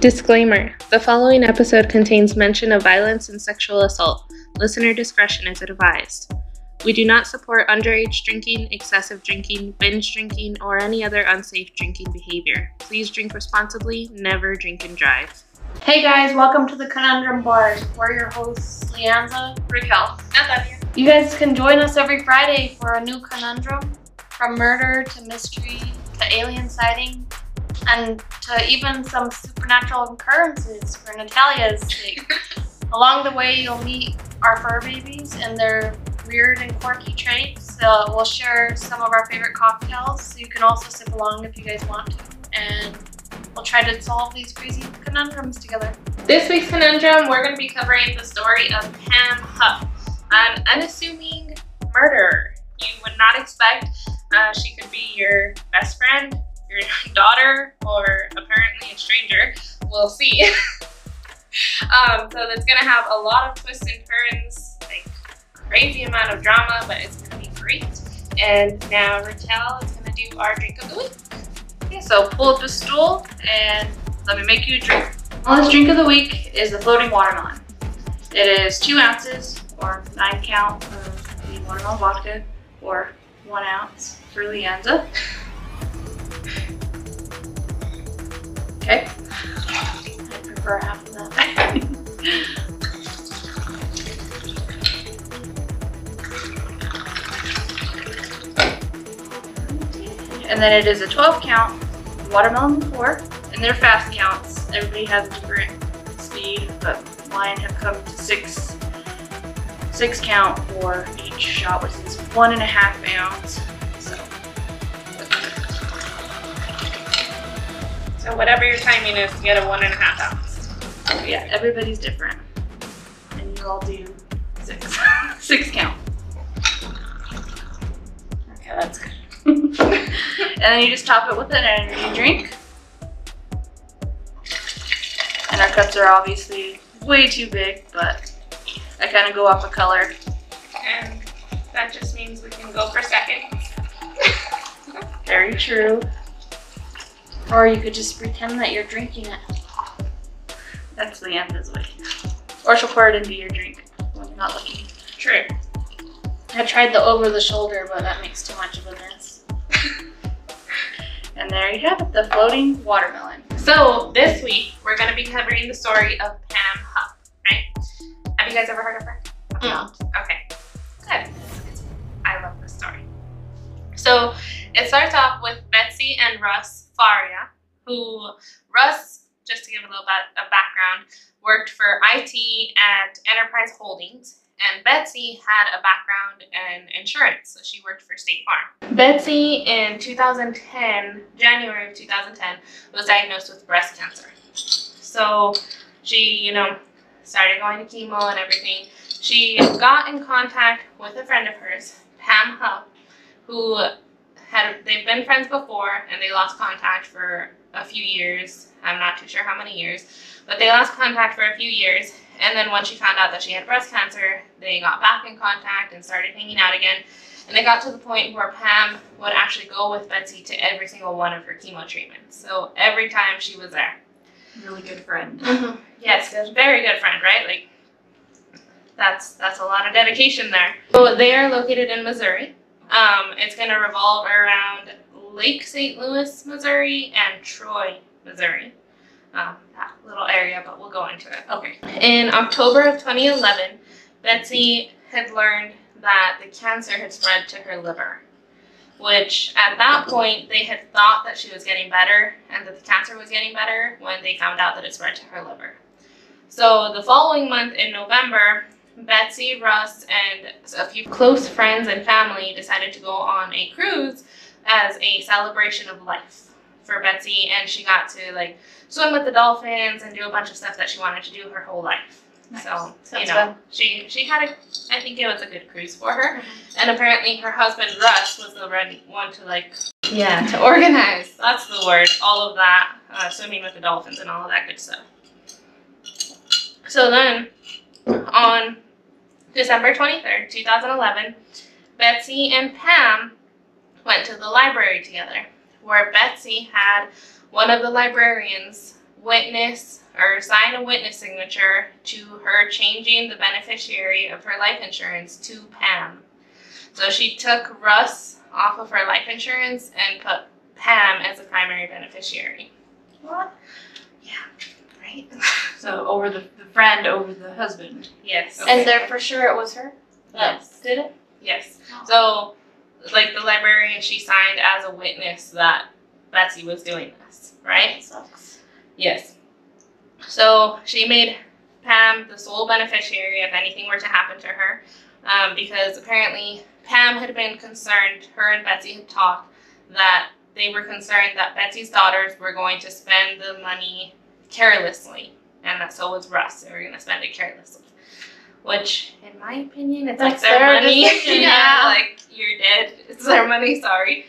Disclaimer: the following episode contains mention of violence and sexual assault. Listener discretion is advised. We do not support underage drinking, excessive drinking, binge drinking, or any other unsafe drinking behavior. Please drink responsibly, never drink and drive. Hey guys, welcome to the Conundrum Bars. We're your hosts, Leanza, Raquel, and Nadia. You guys can join us every Friday for a new conundrum, from murder to mystery to alien sighting, and to even some supernatural occurrences for Natalia's sake. Along the way, you'll meet our fur babies and their weird and quirky traits. We'll share some of our favorite cocktails, so you can also sip along if you guys want to. And we'll try to solve these crazy conundrums together. This week's conundrum, we're going to be covering the story of Pam Hupp, an unassuming murderer. You would not expect she could be your best friend, your daughter, or apparently a stranger. We'll see. So that's going to have a lot of twists and turns, like crazy amount of drama, but it's going to be great. And now Raquel is going to do our drink of the week. Okay, so pull up a stool and let me make you a drink. Well, this drink of the week is the floating watermelon. It is 2 ounces or 9 count of the watermelon vodka, or 1 ounce for Leanza. Okay. I prefer half of that. And then it is a 12 count watermelon liqueur, and they're fast counts. Everybody has a different speed, but mine have come to 6 count for each shot, which is 1.5 ounce. So whatever your timing is to get a 1.5 ounce. Yeah, everybody's different. And you all do 6. 6 count. Okay, that's good. And then you just top it with an energy drink. And our cups are obviously way too big, but I kind of go off of color. And that just means we can go for seconds. Very true. Or you could just pretend that you're drinking it. That's Leanza's way. Or she'll pour it into your drink when you're not looking. True. I tried the over the shoulder, but that makes too much of a mess. And there you have it, the floating watermelon. So this week, we're going to be covering the story of Pam Hupp, right? Have you guys ever heard of her? No. Okay, good. I love this story. So it starts off with Betsy and Russ Faria, who Russ, just to give a little bit of background, worked for IT at Enterprise Holdings, and Betsy had a background in insurance, so she worked for State Farm. Betsy in 2010, January of 2010, was diagnosed with breast cancer. So she, started going to chemo and everything. She got in contact with a friend of hers, Pam Hupp, who they've been friends before, and they lost contact for a few years. I'm not too sure how many years, but they lost contact for a few years. And then when she found out that she had breast cancer, they got back in contact and started hanging out again. And they got to the point where Pam would actually go with Betsy to every single one of her chemo treatments. So every time she was there. Really good friend. Mm-hmm. Yes, a very good friend, right? Like, that's a lot of dedication there. So they are located in Missouri. It's going to revolve around Lake St. Louis, Missouri, and Troy, Missouri. That little area, but we'll go into it. Okay. In October of 2011, Betsy had learned that the cancer had spread to her liver, which at that point they had thought that she was getting better and that the cancer was getting better when they found out that it spread to her liver. So the following month in November, Betsy, Russ, and a few close friends and family decided to go on a cruise as a celebration of life for Betsy, and she got to swim with the dolphins and do a bunch of stuff that she wanted to do her whole life. Nice. So, Sounds fun. she had I think it was a good cruise for her. Mm-hmm. And apparently her husband, Russ, was the one to to organize, that's the word, all of that, swimming with the dolphins and all of that good stuff. So then, on December 23rd, 2011, Betsy and Pam went to the library together, where Betsy had one of the librarians witness or sign a witness signature to her changing the beneficiary of her life insurance to Pam. So she took Russ off of her life insurance and put Pam as a primary beneficiary. What? Yeah, right? So over the friend over the husband. Yes. Okay. And they're for sure it was her? Yes. Did it? Yes. Oh. So, like, the librarian, she signed as a witness that Betsy was doing this, right? That sucks. Yes. So she made Pam the sole beneficiary if anything were to happen to her, because apparently Pam had been concerned, her and Betsy had talked, that they were concerned that Betsy's daughters were going to spend the money carelessly, and that so was Russ. They were going to spend it carelessly. Which, in my opinion, it's That's like their their money. decision, Yeah, yeah. like, you're dead. It's their money, sorry.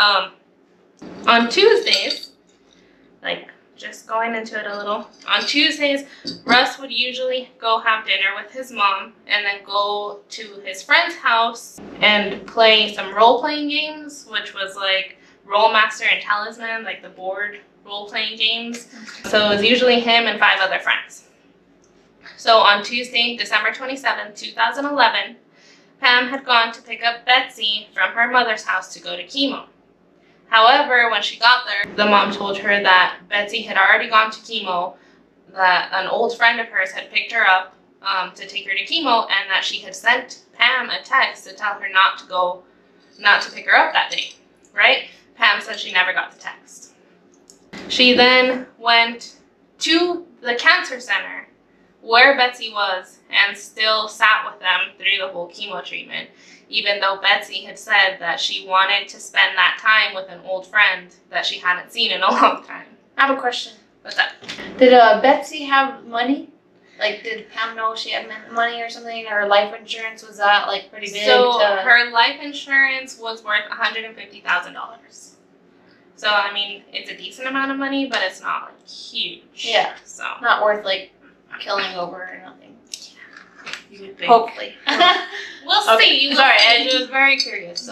On Tuesdays, like, just going into it a little, on Tuesdays, Russ would usually go have dinner with his mom and then go to his friend's house and play some role-playing games, which was like Rollmaster and Talisman, like the board role-playing games. So it was usually him and 5 other friends. So on Tuesday, December 27, 2011, Pam had gone to pick up Betsy from her mother's house to go to chemo. However, when she got there, the mom told her that Betsy had already gone to chemo, that an old friend of hers had picked her up to take her to chemo, and that she had sent Pam a text to tell her not to pick her up that day, right? Pam said she never got the text. She then went to the cancer center where Betsy was and still sat with them through the whole chemo treatment, even though Betsy had said that she wanted to spend that time with an old friend that she hadn't seen in a long time. I have a question. What's that? Did Betsy have money? Like, did Pam know she had money or something? Her life insurance, was that, like, pretty big? So her life insurance was worth $150,000. So, I mean, it's a decent amount of money, but it's not, like, huge. Yeah. So, Not worth, like, killing over or nothing. You would think. Hopefully. we'll see. We'll Sorry, see. I was very curious.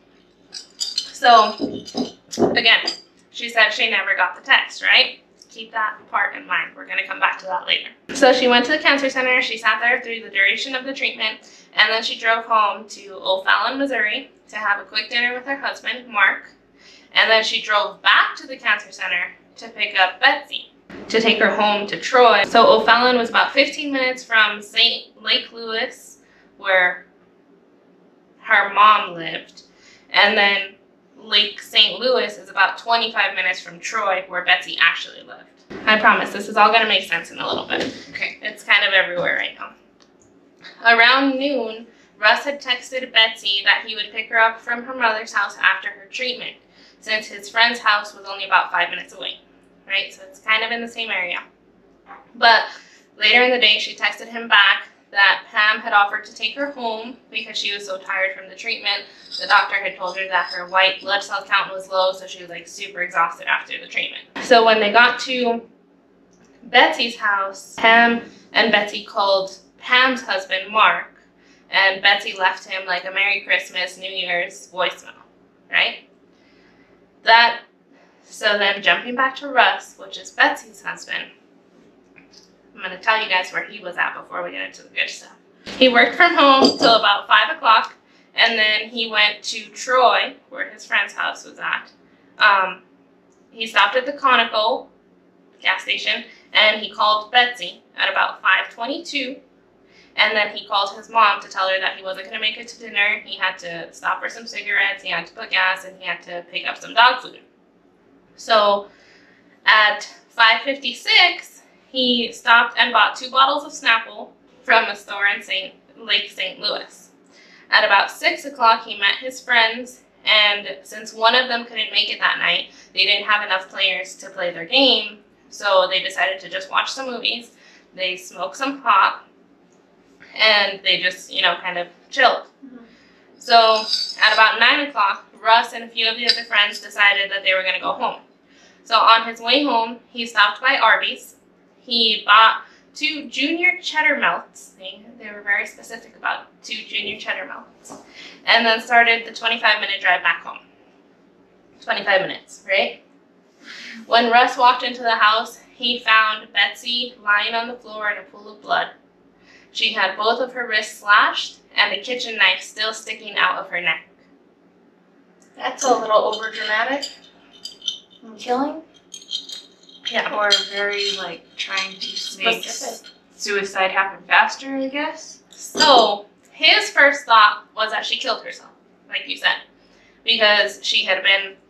So, again, she said she never got the text, right? Keep that part in mind. We're going to come back to that later. So she went to the cancer center. She sat there through the duration of the treatment, and then she drove home to O'Fallon, Missouri to have a quick dinner with her husband, Mark. And then she drove back to the cancer center to pick up Betsy, to take her home to Troy. So O'Fallon was about 15 minutes from Lake Louis, where her mom lived. And then Lake St. Louis is about 25 minutes from Troy, where Betsy actually lived. I promise, this is all going to make sense in a little bit. Okay. It's kind of everywhere right now. Around noon, Russ had texted Betsy that he would pick her up from her mother's house after her treatment, since his friend's house was only about 5 minutes away, right? So it's kind of in the same area. But later in the day, she texted him back that Pam had offered to take her home because she was so tired from the treatment. The doctor had told her that her white blood cell count was low, so she was like super exhausted after the treatment. So when they got to Betsy's house, Pam and Betsy called Pam's husband, Mark, and Betsy left him like a Merry Christmas, New Year's voicemail, right? So then jumping back to Russ, which is Betsy's husband, I'm going to tell you guys where he was at before we get into the good stuff. He worked from home till about 5 o'clock, and then he went to Troy, where his friend's house was at. He stopped at the Conoco gas station, and he called Betsy at about 5:22, and then he called his mom to tell her that he wasn't going to make it to dinner. He had to stop for some cigarettes, he had to put gas, and he had to pick up some dog food. So at 5:56, he stopped and bought 2 bottles of Snapple from a store in Lake St. Louis. At about 6 o'clock, he met his friends, and since one of them couldn't make it that night, they didn't have enough players to play their game, so they decided to just watch some movies. They smoked some pot, and they just, kind of chilled. Mhm. So at about 9 o'clock, Russ and a few of the other friends decided that they were going to go home. So on his way home, he stopped by Arby's. He bought 2 junior cheddar melts. They were very specific about 2 junior cheddar melts. And then started the 25-minute drive back home. 25 minutes, right? When Russ walked into the house, he found Betsy lying on the floor in a pool of blood. She had both of her wrists slashed and a kitchen knife still sticking out of her neck. That's a little overdramatic. Killing? Yeah. Or very, like, trying to make Specific. suicide happen faster, I guess. So his first thought was that she killed herself, like you said, because she had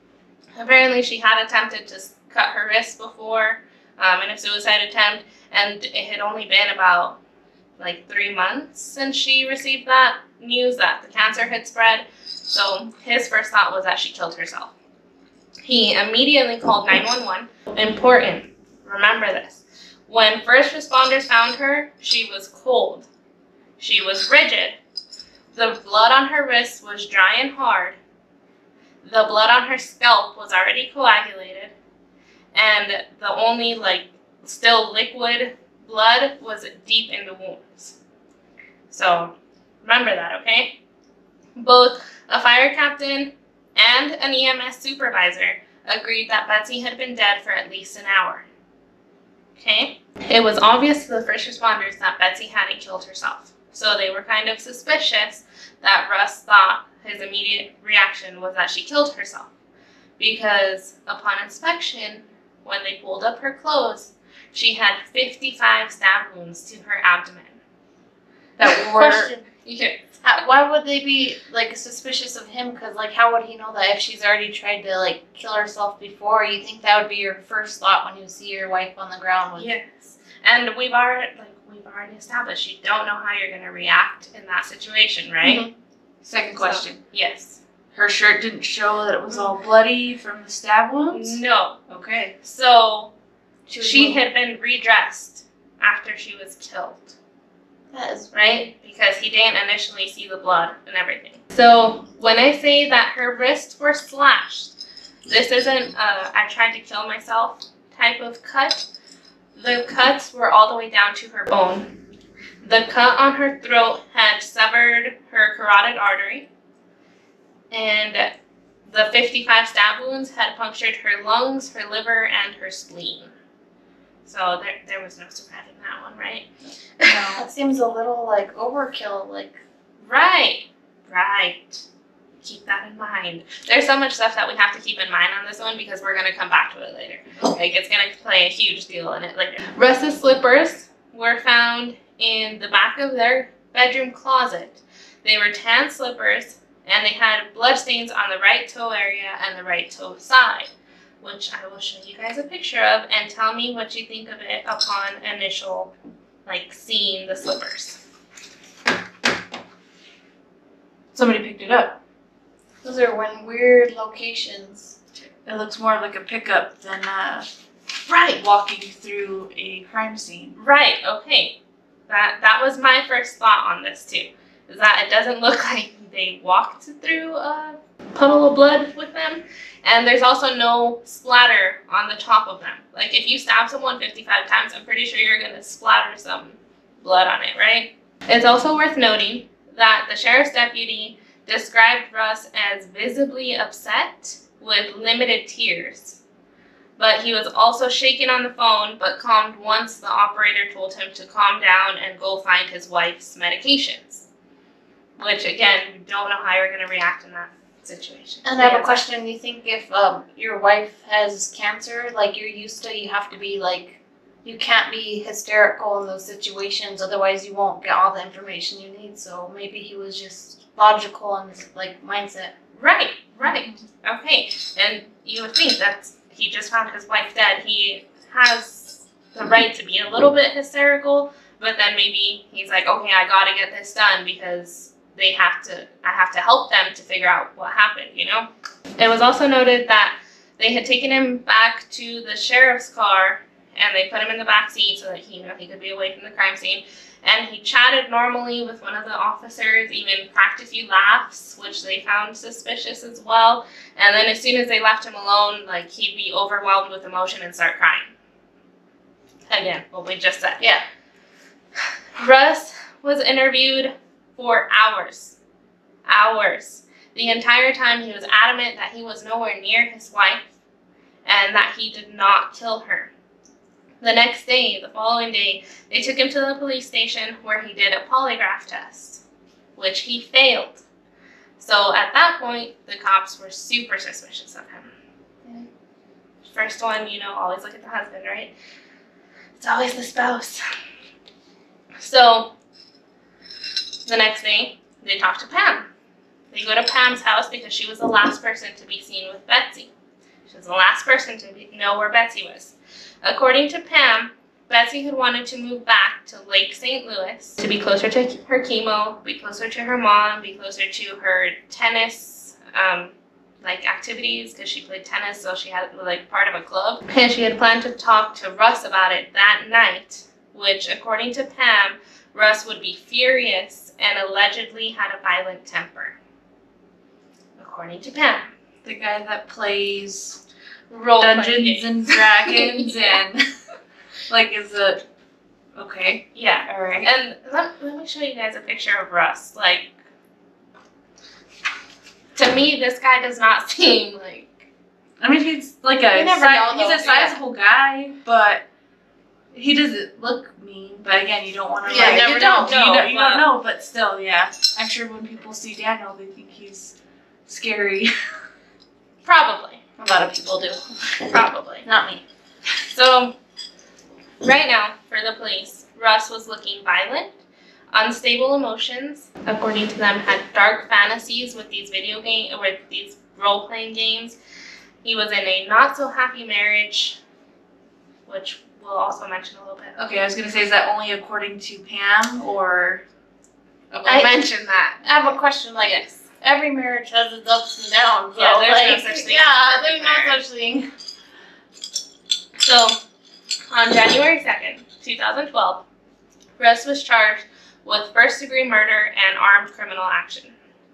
attempted to cut her wrist before in a suicide attempt, and it had only been about like 3 months since she received that news that the cancer had spread. So his first thought was that she killed herself. He immediately called 911. Important, remember this. When first responders found her, she was cold. She was rigid. The blood on her wrist was dry and hard. The blood on her scalp was already coagulated. And the only, still liquid blood was deep in the wounds. So, remember that, okay? Both a fire captain and an EMS supervisor agreed that Betsy had been dead for at least an hour. Okay? It was obvious to the first responders that Betsy hadn't killed herself. So they were kind of suspicious that Russ thought his immediate reaction was that she killed herself. Because upon inspection, when they pulled up her clothes, she had 55 stab wounds to her abdomen. That were... Question. Why would they be suspicious of him? Because how would he know that if she's already tried to kill herself before? You think that would be your first thought when you see your wife on the ground? Yes, and we've already established you don't know how you're going to react in that situation, right? Mm-hmm. Second question. Yes. Her shirt didn't show that it was all bloody from the stab wounds? No. Okay. So she had been redressed after she was killed. That is right? Because he didn't initially see the blood and everything. So when I say that her wrists were slashed, this isn't I tried to kill myself type of cut. The cuts were all the way down to her bone. The cut on her throat had severed her carotid artery, and the 55 stab wounds had punctured her lungs, her liver, and her spleen. So there was no surprise in that one, right? That seems a little overkill. Right. Keep that in mind. There's so much stuff that we have to keep in mind on this one because we're going to come back to it later. It's going to play a huge deal in it later. Russ's slippers were found in the back of their bedroom closet. They were tan slippers, and they had blood stains on the right toe area and the right toe side, which I will show you guys a picture of, and tell me what you think of it upon initial, seeing the slippers. Somebody picked it up. Those are in weird locations. It looks more like a pickup than Right. walking through a crime scene. Right, okay. That was my first thought on this, too, is that it doesn't look like they walked through a puddle of blood with them. And there's also no splatter on the top of them. If you stab someone 55 times, I'm pretty sure you're going to splatter some blood on it, right? It's also worth noting that the sheriff's deputy described Russ as visibly upset with limited tears. But he was also shaken on the phone, but calmed once the operator told him to calm down and go find his wife's medications. Which, again, we don't know how you're going to react in that situation. And I have a question. You think if your wife has cancer, you're used to, you have to be you can't be hysterical in those situations, otherwise you won't get all the information you need. So maybe he was just logical in his mindset. Right. Okay, and you would think that he just found his wife dead. He has the right to be a little bit hysterical, but then maybe he's like, okay, I gotta get this done because I have to help them to figure out what happened, It was also noted that they had taken him back to the sheriff's car and they put him in the back seat so that he could be away from the crime scene. And he chatted normally with one of the officers, even cracked a few laughs, which they found suspicious as well. And then as soon as they left him alone, he'd be overwhelmed with emotion and start crying. Again, what we just said. Yeah. Russ was interviewed for hours. The entire time he was adamant that he was nowhere near his wife and that he did not kill her. The next day, the following day, they took him to the police station where he did a polygraph test, which he failed. So at that point, the cops were super suspicious of him. Yeah. First one, always look at the husband, right? It's always the spouse. So the next day, they talk to Pam. They go to Pam's house because she was the last person to be seen with Betsy. She was the last person to know where Betsy was. According to Pam, Betsy had wanted to move back to Lake St. Louis to be closer to her chemo, be closer to her mom, be closer to her tennis activities, because she played tennis, so she had part of a club. And she had planned to talk to Russ about it that night, which according to Pam, Russ would be furious and allegedly had a violent temper. According to Pam. The guy that plays Role-playing Dungeons games. and Dragons Yeah. and is it okay? Yeah. All right. And let me show you guys a picture of Russ. To me, this guy does not seem like... I mean, he's You never know, he's though. a sizable guy, but he doesn't look mean. But again, you don't want to. Yeah, you you don't don't know, You but- don't know, but still, yeah. I'm sure when people see Daniel, they think he's scary. Probably. A lot of people do. Probably. Not me. So, right now, for the police, Russ was looking violent, unstable emotions, according to them, had dark fantasies with these role-playing games. He was in a not-so-happy marriage, which we'll also mention a little bit. Okay, I was gonna say, is that only according to Pam or? I mentioned that. I have a question. Yes. Every marriage has its ups and downs. Yeah, so, there's no such thing as a Yeah, perfect there's no marriage. such thing. So, on January 2nd, 2012, Russ was charged with first-degree murder and armed criminal action.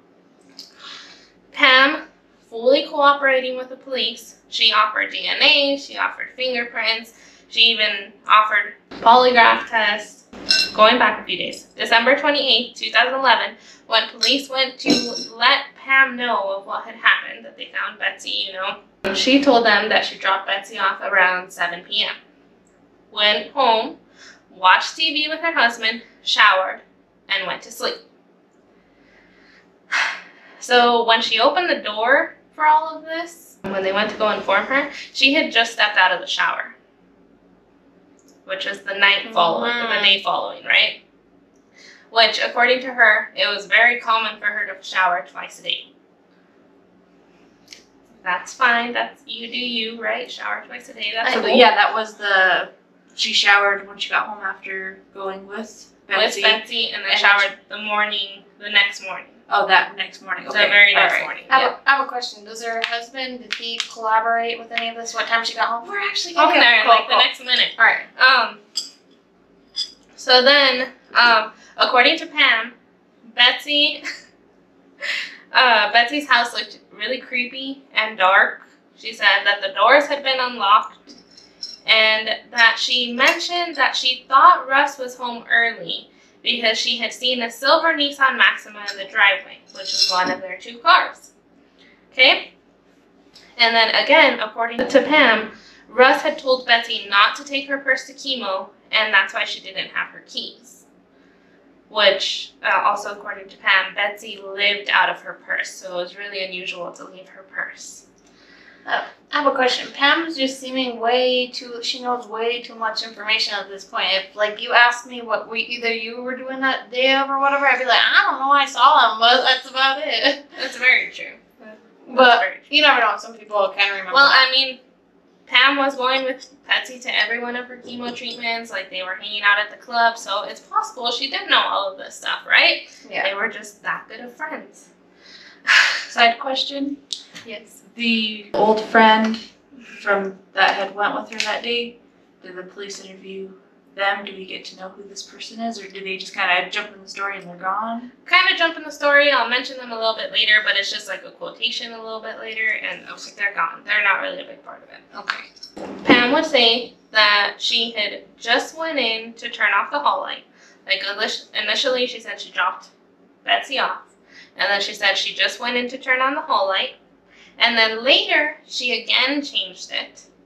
Pam, fully cooperating with the police, she offered DNA, she offered fingerprints, she even offered polygraph tests, going back a few days. December 28th, 2011, when police went to let Pam know of what had happened, that they found Betsy, she told them that she dropped Betsy off around 7 p.m. Went home, watched TV with her husband, showered, and went to sleep. So when she opened the door for all of this, when they went to go inform her, she had just stepped out of the shower, which was the night following, the day following, right? Which, according to her, it was very common for her to shower twice a day. That's fine. That's you do you, right? Shower twice a day. That's So cool. yeah, that was she showered when she got home after going with Betsy. With Betsy, and then And showered the next morning. Oh, that next morning. Okay. The very next All right. morning. I have a question. Does her husband, did he collaborate with any of this? What time she got home? We're actually getting there in cool, the next minute. Alright. So then, according to Pam, Betsy's house looked really creepy and dark. She said that the doors had been unlocked and that she mentioned that she thought Russ was home early because she had seen a silver Nissan Maxima in the driveway, which was one of their two cars. Okay? And then again, according to Pam, Russ had told Betsy not to take her purse to chemo, and that's why she didn't have her keys. Which, also according to Pam, Betsy lived out of her purse, so it was really unusual to leave her purse. I have a question. Pam's just seeming she knows way too much information at this point. If, you asked me what either you were doing that day of or whatever, I'd be like, I don't know, I saw him, but that's about it. That's very true. But you never know, some people kind of remember. Well, that. I mean, Pam was going with Betsy to every one of her chemo treatments, they were hanging out at the club, so it's possible she did know all of this stuff, right? Yeah. They were just that good of friends. Side question. Yes. The old friend that had went with her that day, did the police interview them? Do we get to know who this person is, or do they just kind of jump in the story and they're gone? Kind of jump in the story. I'll mention them a little bit later, but it's just like a quotation a little bit later, and they're gone. They're not really a big part of it. Okay. Pam would say that she had just went in to turn off the hall light. Initially, she said she dropped Betsy off, and then she said she just went in to turn on the hall light, and then later she again changed it,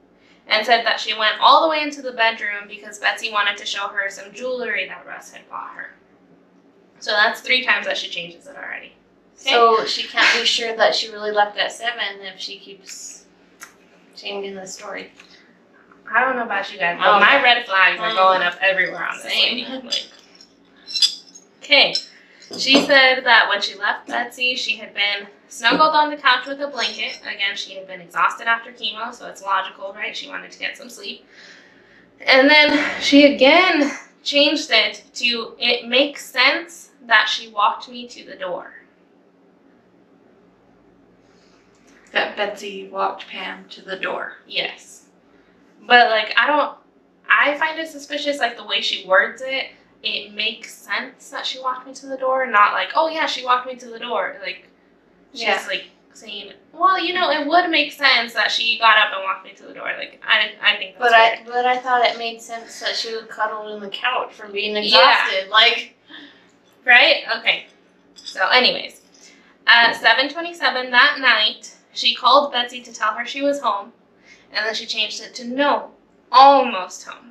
and said that she went all the way into the bedroom because Betsy wanted to show her some jewelry that Russ had bought her. So that's 3 times that she changes it already. Okay. So she can't be sure that she really left at 7 if she keeps changing the story. I don't know about you guys, but my red flags are going up everywhere on this lady. Like, okay. She said that when she left Betsy, she had been snuggled on the couch with a blanket. Again, she had been exhausted after chemo, so it's logical, right? She wanted to get some sleep. And then she again changed it to, it makes sense that she walked me to the door. That Betsy walked Pam to the door. Yes. But, like, I find it suspicious, like, the way she words it. It makes sense that she walked me to the door, not like, oh yeah, she walked me to the door. Like, she's like saying, well, you know, it would make sense that she got up and walked me to the door. Like, I think that's weird. But I thought it made sense that she was cuddled in the couch from being exhausted. Like, right? Okay. So, anyways, at 7:27 that night, she called Betsy to tell her she was home, and then she changed it to no, almost home.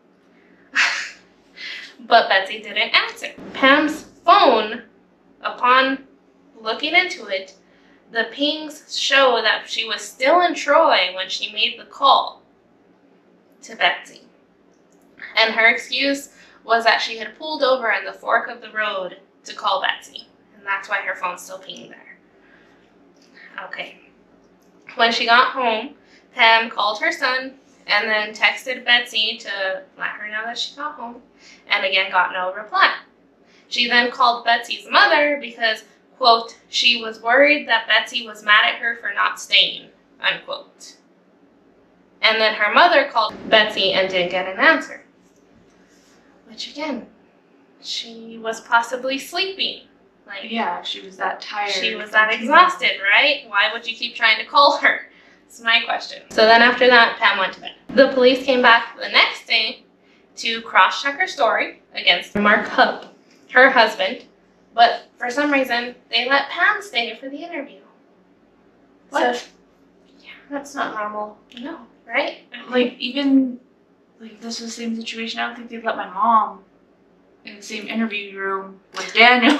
But Betsy didn't answer. Pam's phone, upon looking into it, the pings show that she was still in Troy when she made the call to Betsy. And her excuse was that she had pulled over in the fork of the road to call Betsy. And that's why her phone's still pinging there. Okay. When she got home, Pam called her son and then texted Betsy to let her know that she got home, and again got no reply. She then called Betsy's mother because, quote, she was worried that Betsy was mad at her for not staying, unquote. And then her mother called Betsy and didn't get an answer. Which again, she was possibly sleeping. Like, Yeah, she was that tired. she was that exhausted, right? Why would you keep trying to call her? That's my question. So then after that, Pam went to bed. The police came back the next day to cross-check her story against Mark Hupp, her husband, but for some reason, they let Pam stay for the interview. what? So, Yeah, that's not normal. no, right? Like, even, like, this was the same situation. I don't think they'd let my mom in the same interview room with Daniel.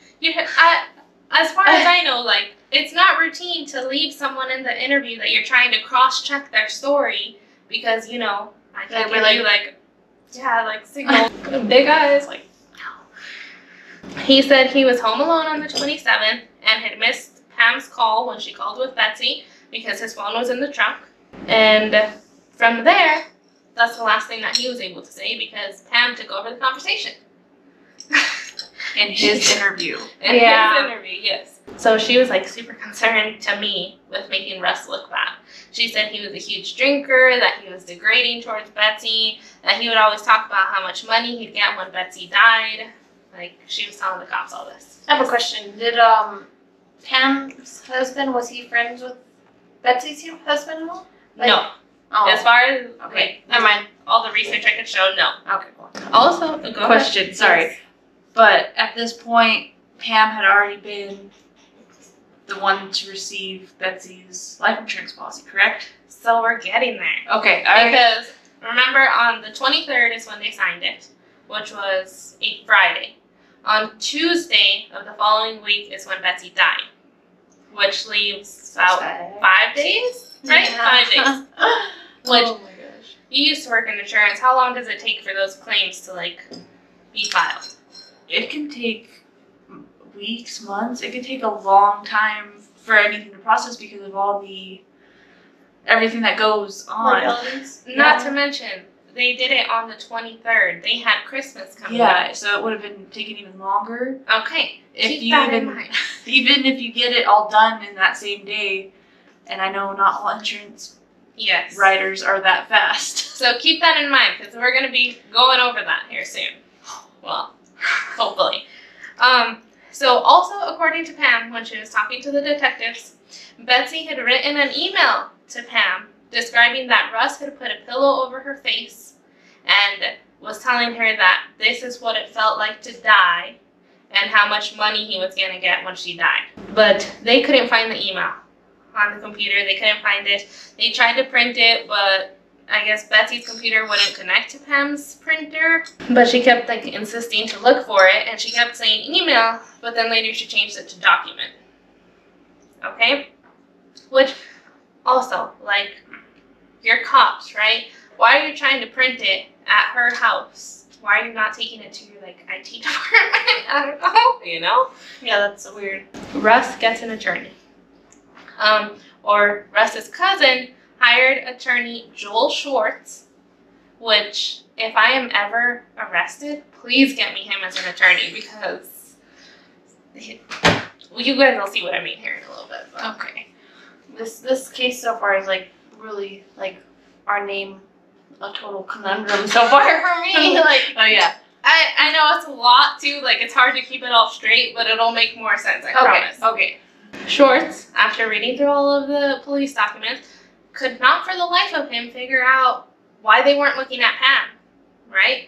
As far as I know, like, it's not routine to leave someone in the interview that you're trying to cross-check their story because, you know, I can They'd be give you, like, signal, big eyes, like, no. He said he was home alone on the 27th and had missed Pam's call when she called with Betsy because his phone was in the trunk. And from there, that's the last thing that he was able to say because Pam took over the conversation. In his interview. In his interview, yes. So she was like super concerned to me with making Russ look bad. She said he was a huge drinker, that he was degrading towards Betsy, that he would always talk about how much money he'd get when Betsy died. Like, she was telling the cops all this. I have a question. Did Pam's husband, was he friends with Betsy's husband at all? Like, no. Oh. As far as, Okay, never mind. all the research I could show, no. Okay, cool. Also, go ahead. Question, sorry. But at this point, Pam had already been the one to receive Betsy's life insurance policy, correct? So we're getting there. Okay, alright. Because, remember, on the 23rd is when they signed it, which was a Friday. On Tuesday of the following week is when Betsy died, which leaves about 5 days, right? Yeah. 5 days. Which, Oh my gosh. you used to work in insurance. How long does it take for those claims to, like, be filed? It can take weeks, months. It can take a long time for anything to process because of all the everything that goes on. Legalities? Not to mention, they did it on the 23rd. They had Christmas coming Yeah, so it would have been taking even longer. up. Okay, If keep you that in even mind. even if you get it all done in that same day, and I know not all insurance Yes. writers are that fast. So keep that in mind because we're going to be going over that here soon. Well, hopefully. So also, according to Pam, when she was talking to the detectives, Betsy had written an email to Pam describing that Russ had put a pillow over her face and was telling her that this is what it felt like to die and how much money he was going to get when she died. But they couldn't find the email on the computer. They couldn't find it. They tried to print it, but I guess Betsy's computer wouldn't connect to Pam's printer, but she kept like insisting to look for it, and she kept saying email, but then later she changed it to document. Okay? Which also, like, you're cops, right? Why are you trying to print it at her house? Why are you not taking it to your, like, IT department? I don't know, you know? Yeah, that's so weird. Russ gets an attorney. Or Russ's cousin hired attorney Joel Schwartz, which, if I am ever arrested, please get me him as an attorney, because you guys will see what I mean here in a little bit. But. Okay. This case so far is like really like our name a total conundrum so far for me. Like, Oh yeah. I know it's a lot too, like it's hard to keep it all straight, but it'll make more sense, I promise. Okay. Schwartz, after reading through all of the police documents, could not for the life of him figure out why they weren't looking at Pam, right?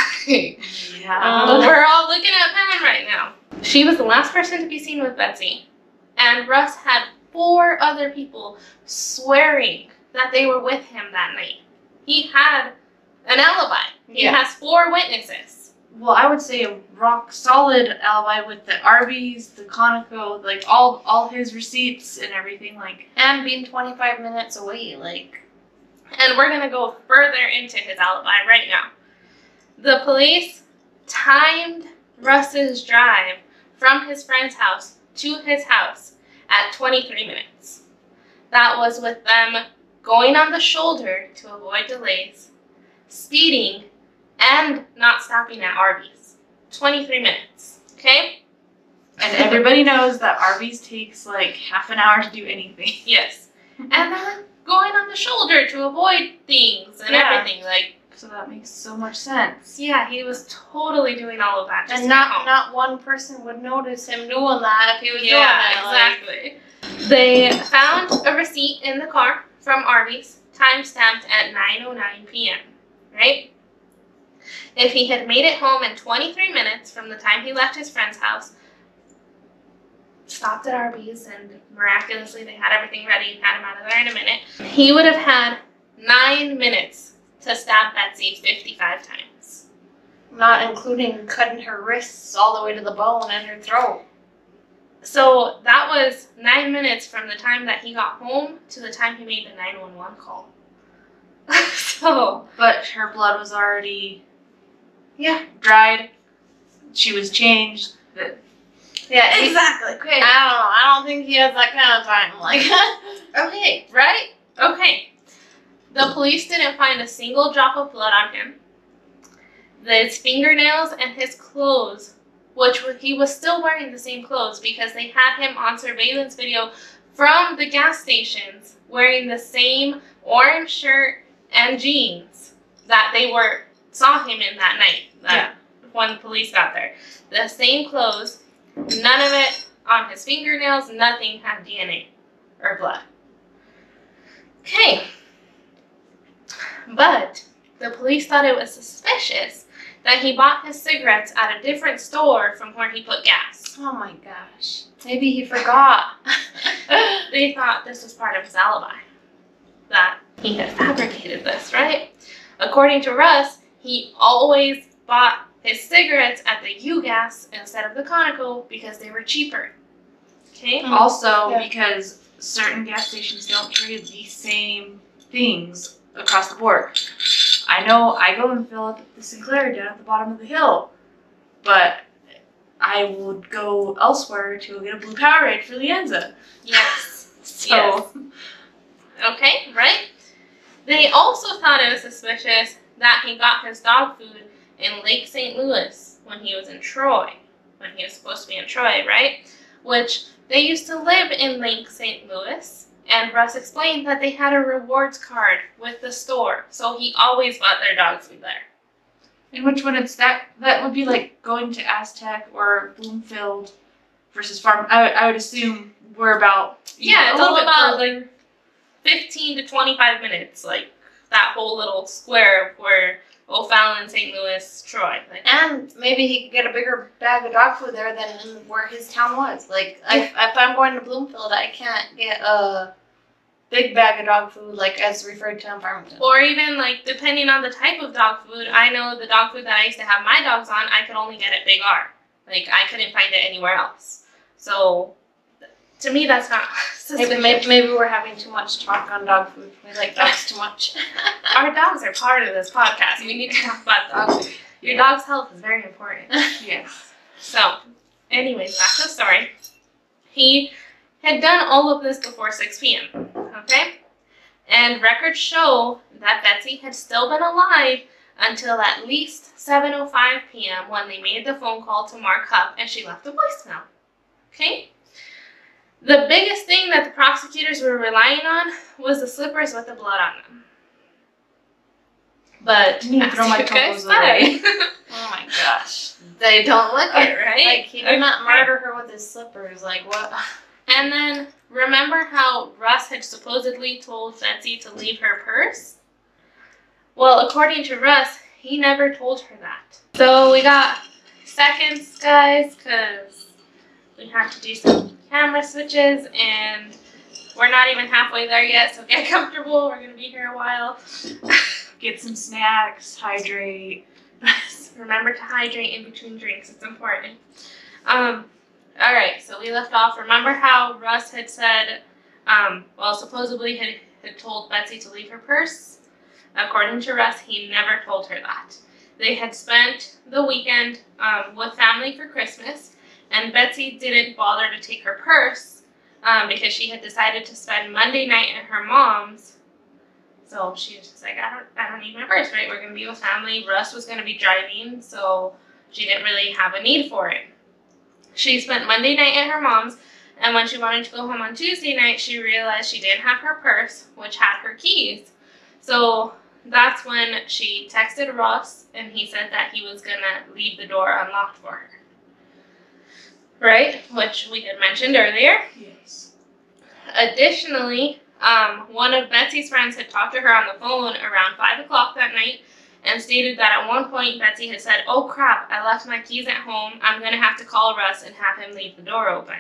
Yeah. We're all looking at Pam right now. She was the last person to be seen with Betsy, and Russ had 4 other people swearing that they were with him that night. He had an alibi. He Yeah. has 4 witnesses. Well, I would say a rock solid alibi with the Arby's, the Conoco, like all his receipts and everything. Like, and being 25 minutes away, like. And we're going to go further into his alibi right now. The police timed Russ's drive from his friend's house to his house at 23 minutes. That was with them going on the shoulder to avoid delays, speeding, and not stopping at Arby's. 23 minutes, okay? and everybody knows that Arby's takes like half an hour to do anything. Yes. And they're going on the shoulder to avoid things and Yeah. everything. Like, So that makes so much sense. yeah, he was totally doing all of that just And to get home. not one person would notice him doing that if he was doing Yeah, that. Like, exactly. They found a receipt in the car from Arby's, time-stamped at 9:09 p.m., right? If he had made it home in 23 minutes from the time he left his friend's house, stopped at Arby's, and miraculously they had everything ready and had him out of there in a minute, he would have had 9 minutes to stab Betsy 55 times. not including cutting her wrists all the way to the bone and her throat. So that was 9 minutes from the time that he got home to the time he made the 911 call. So, But her blood was already yeah. dried. She was changed. Yeah, Exactly. I don't know. I don't think he has that kind of time. Like, Okay, right? Okay. The police didn't find a single drop of blood on him. His fingernails and his clothes, he was still wearing the same clothes because they had him on surveillance video from the gas stations wearing the same orange shirt and jeans that they saw him in that night. When police got there. The same clothes, none of it on his fingernails, nothing had DNA or blood. Okay. But the police thought it was suspicious that he bought his cigarettes at a different store from where he put gas. oh my gosh. Maybe he forgot. They thought this was part of his alibi, that he had fabricated this, right? According to Russ, he always bought his cigarettes at the U-Gas instead of the Conoco because they were cheaper. Okay? Also, Yeah. because certain gas stations don't carry the same things across the board. I know I go and fill up the Sinclair down at the bottom of the hill, but I would go elsewhere to get a blue Powerade for Lienza. Yes. So, Yes. Okay, right? They also thought it was suspicious that he got his dog food in Lake St. Louis when he was in Troy, when he was supposed to be in Troy, right? Which they used to live in Lake St. Louis, and Russ explained that they had a rewards card with the store, so he always bought their dog food there. in which one it's that would be like going to Aztec or Bloomfield versus Farm. I would assume we're about Yeah, it's a little all bit about further. like 15 to 25 minutes, like that whole little square where O'Fallon, St. Louis, Troy. Like, And maybe he could get a bigger bag of dog food there than in where his town was. Like, if I'm going to Bloomfield, I can't get a big bag of dog food, like as referred to in Farmington. Or even, like, depending on the type of dog food, I know the dog food that I used to have my dogs on, I could only get at Big R. Like, I couldn't find it anywhere else. So, to me, that's not suspicious. Maybe we're having too much talk on dog food. We like dogs too much. Our dogs are part of this podcast. We need to talk about dogs. Your dog's health is very important. Yes. So, anyways, back to the story. He had done all of this before 6 p.m., okay? And records show that Betsy had still been alive until at least 7:05 p.m. when they made the phone call to Mark Hupp and she left a voicemail, okay? The biggest thing that the prosecutors were relying on was the slippers with the blood on them. But, You need to throw my as you guys tacos away. said, Oh my gosh. They don't look it. right? Like, he did not murder her with his slippers. Like, what? And then, remember how Russ had supposedly told Betsy to leave her purse? Well, according to Russ, he never told her that. So we got seconds, guys, because we have to do some camera switches, and we're not even halfway there yet, so get comfortable. We're going to be here a while. Get some snacks, hydrate. Remember to hydrate in between drinks. It's important. Alright, so we left off. Remember how Russ had said, supposedly had told Betsy to leave her purse? According to Russ, he never told her that. They had spent the weekend with family for Christmas, and Betsy didn't bother to take her purse because she had decided to spend Monday night at her mom's. So she was just like, I don't need my purse, right? We're going to be with family. Russ was going to be driving, so she didn't really have a need for it. She spent Monday night at her mom's, and when she wanted to go home on Tuesday night, she realized she didn't have her purse, which had her keys. So that's when she texted Russ, and he said that he was going to leave the door unlocked for her. Right? Which we had mentioned earlier. Yes. Additionally, one of Betsy's friends had talked to her on the phone around 5 o'clock that night and stated that at one point Betsy had said, "Oh crap, I left my keys at home. I'm going to have to call Russ and have him leave the door open."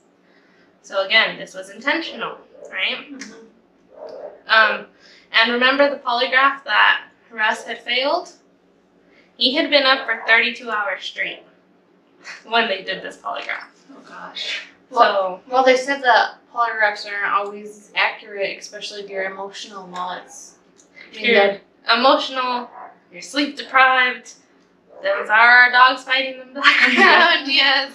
So again, this was intentional, right? Mm-hmm. And remember the polygraph that Russ had failed? He had been up for 32 hours straight when they did this polygraph. Oh gosh. So, Well, they said that polygraphs aren't always accurate, especially if you're emotional while it's being you're done. emotional, you're sleep deprived. Those are our dogs fighting in the background, yes.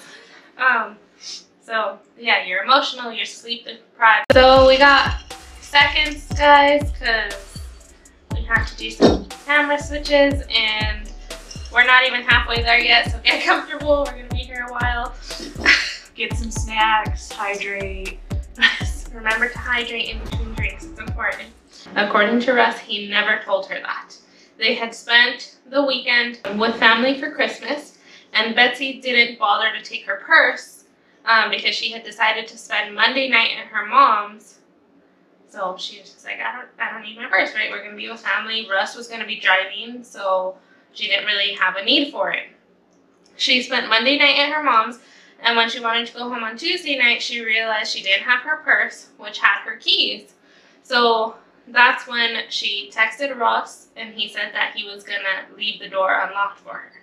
So yeah, you're emotional, you're sleep deprived. So we got seconds, guys, because we have to do some camera switches, and we're not even halfway there yet, so get comfortable. We're going to be here a while. Get some snacks, hydrate. Remember to hydrate in between drinks. It's important. According to Russ, he never told her that. They had spent the weekend with family for Christmas, and Betsy didn't bother to take her purse because she had decided to spend Monday night at her mom's. So she was just like, I don't need my purse, right? We're going to be with family. Russ was going to be driving, so she didn't really have a need for it. She spent Monday night at her mom's, and when she wanted to go home on Tuesday night, she realized she didn't have her purse, which had her keys. So that's when she texted Russ, and he said that he was going to leave the door unlocked for her.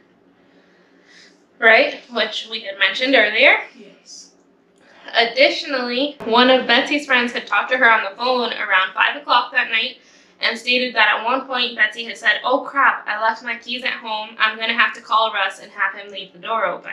Right? Which we had mentioned earlier. Yes. Additionally, one of Betsy's friends had talked to her on the phone around 5 o'clock that night and stated that at one point Betsy had said, "Oh crap, I left my keys at home. I'm going to have to call Russ and have him leave the door open."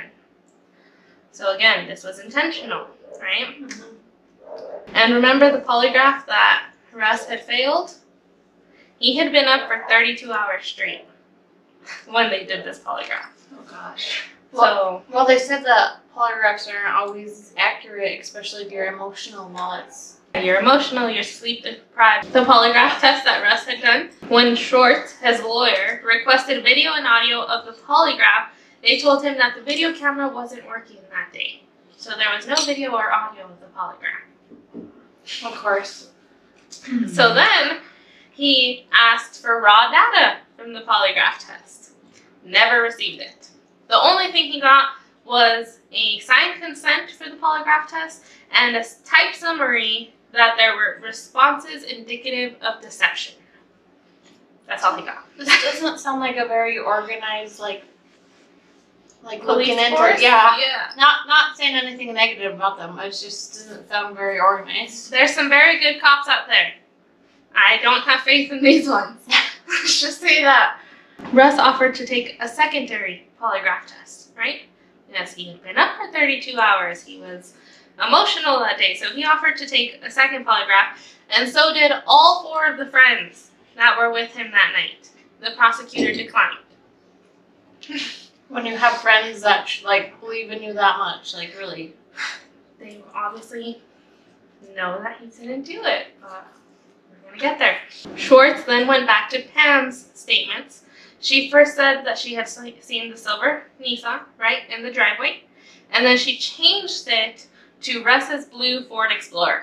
So again, this was intentional, right? Mm-hmm. And remember the polygraph that Russ had failed? He had been up for 32 hours straight when they did this polygraph. Oh gosh. So, Well, they said that polygraphs aren't always accurate, especially if you're emotional while it's... you're emotional, you're sleep deprived. The polygraph test that Russ had done, when Schwartz, his lawyer, requested video and audio of the polygraph, they told him that the video camera wasn't working that day. So there was no video or audio of the polygraph. Of course. So then he asked for raw data from the polygraph test. Never received it. The only thing he got was a signed consent for the polygraph test and a typed summary that there were responses indicative of deception. That's all he got. This doesn't sound like a very organized, like Police looking into force? it. Yeah. Yeah. Not saying anything negative about them. It just doesn't sound very organized. There's some very good cops out there. I don't have faith in these ones. Let's just say that. Russ offered to take a secondary polygraph test, right? Yes, he had been up for 32 hours. He was emotional that day, so he offered to take a second polygraph, and so did all 4 of the friends that were with him that night. The prosecutor declined. When you have friends that like believe in you that much, like really. They obviously know that he didn't do it, but we're gonna get there. Schwartz then went back to Pam's statements. She first said that she had seen the silver Nissan, right, in the driveway, and then she changed it to Russ's blue Ford Explorer.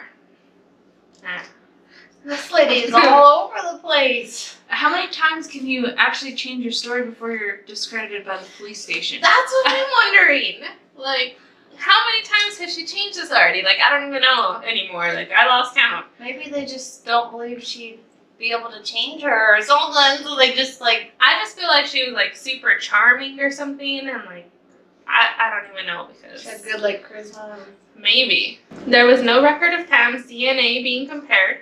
This lady's all over the place. How many times can you actually change your story before you're discredited by the police station? That's what I'm wondering. Like, how many times has she changed this already? Like, I don't even know anymore. Like, I lost count. Maybe they just don't believe she'd be able to change her or something, so they just like. I just feel like she was like super charming or something, and like, I don't even know because She had good like charisma. maybe. There was no record of Pam's DNA being compared.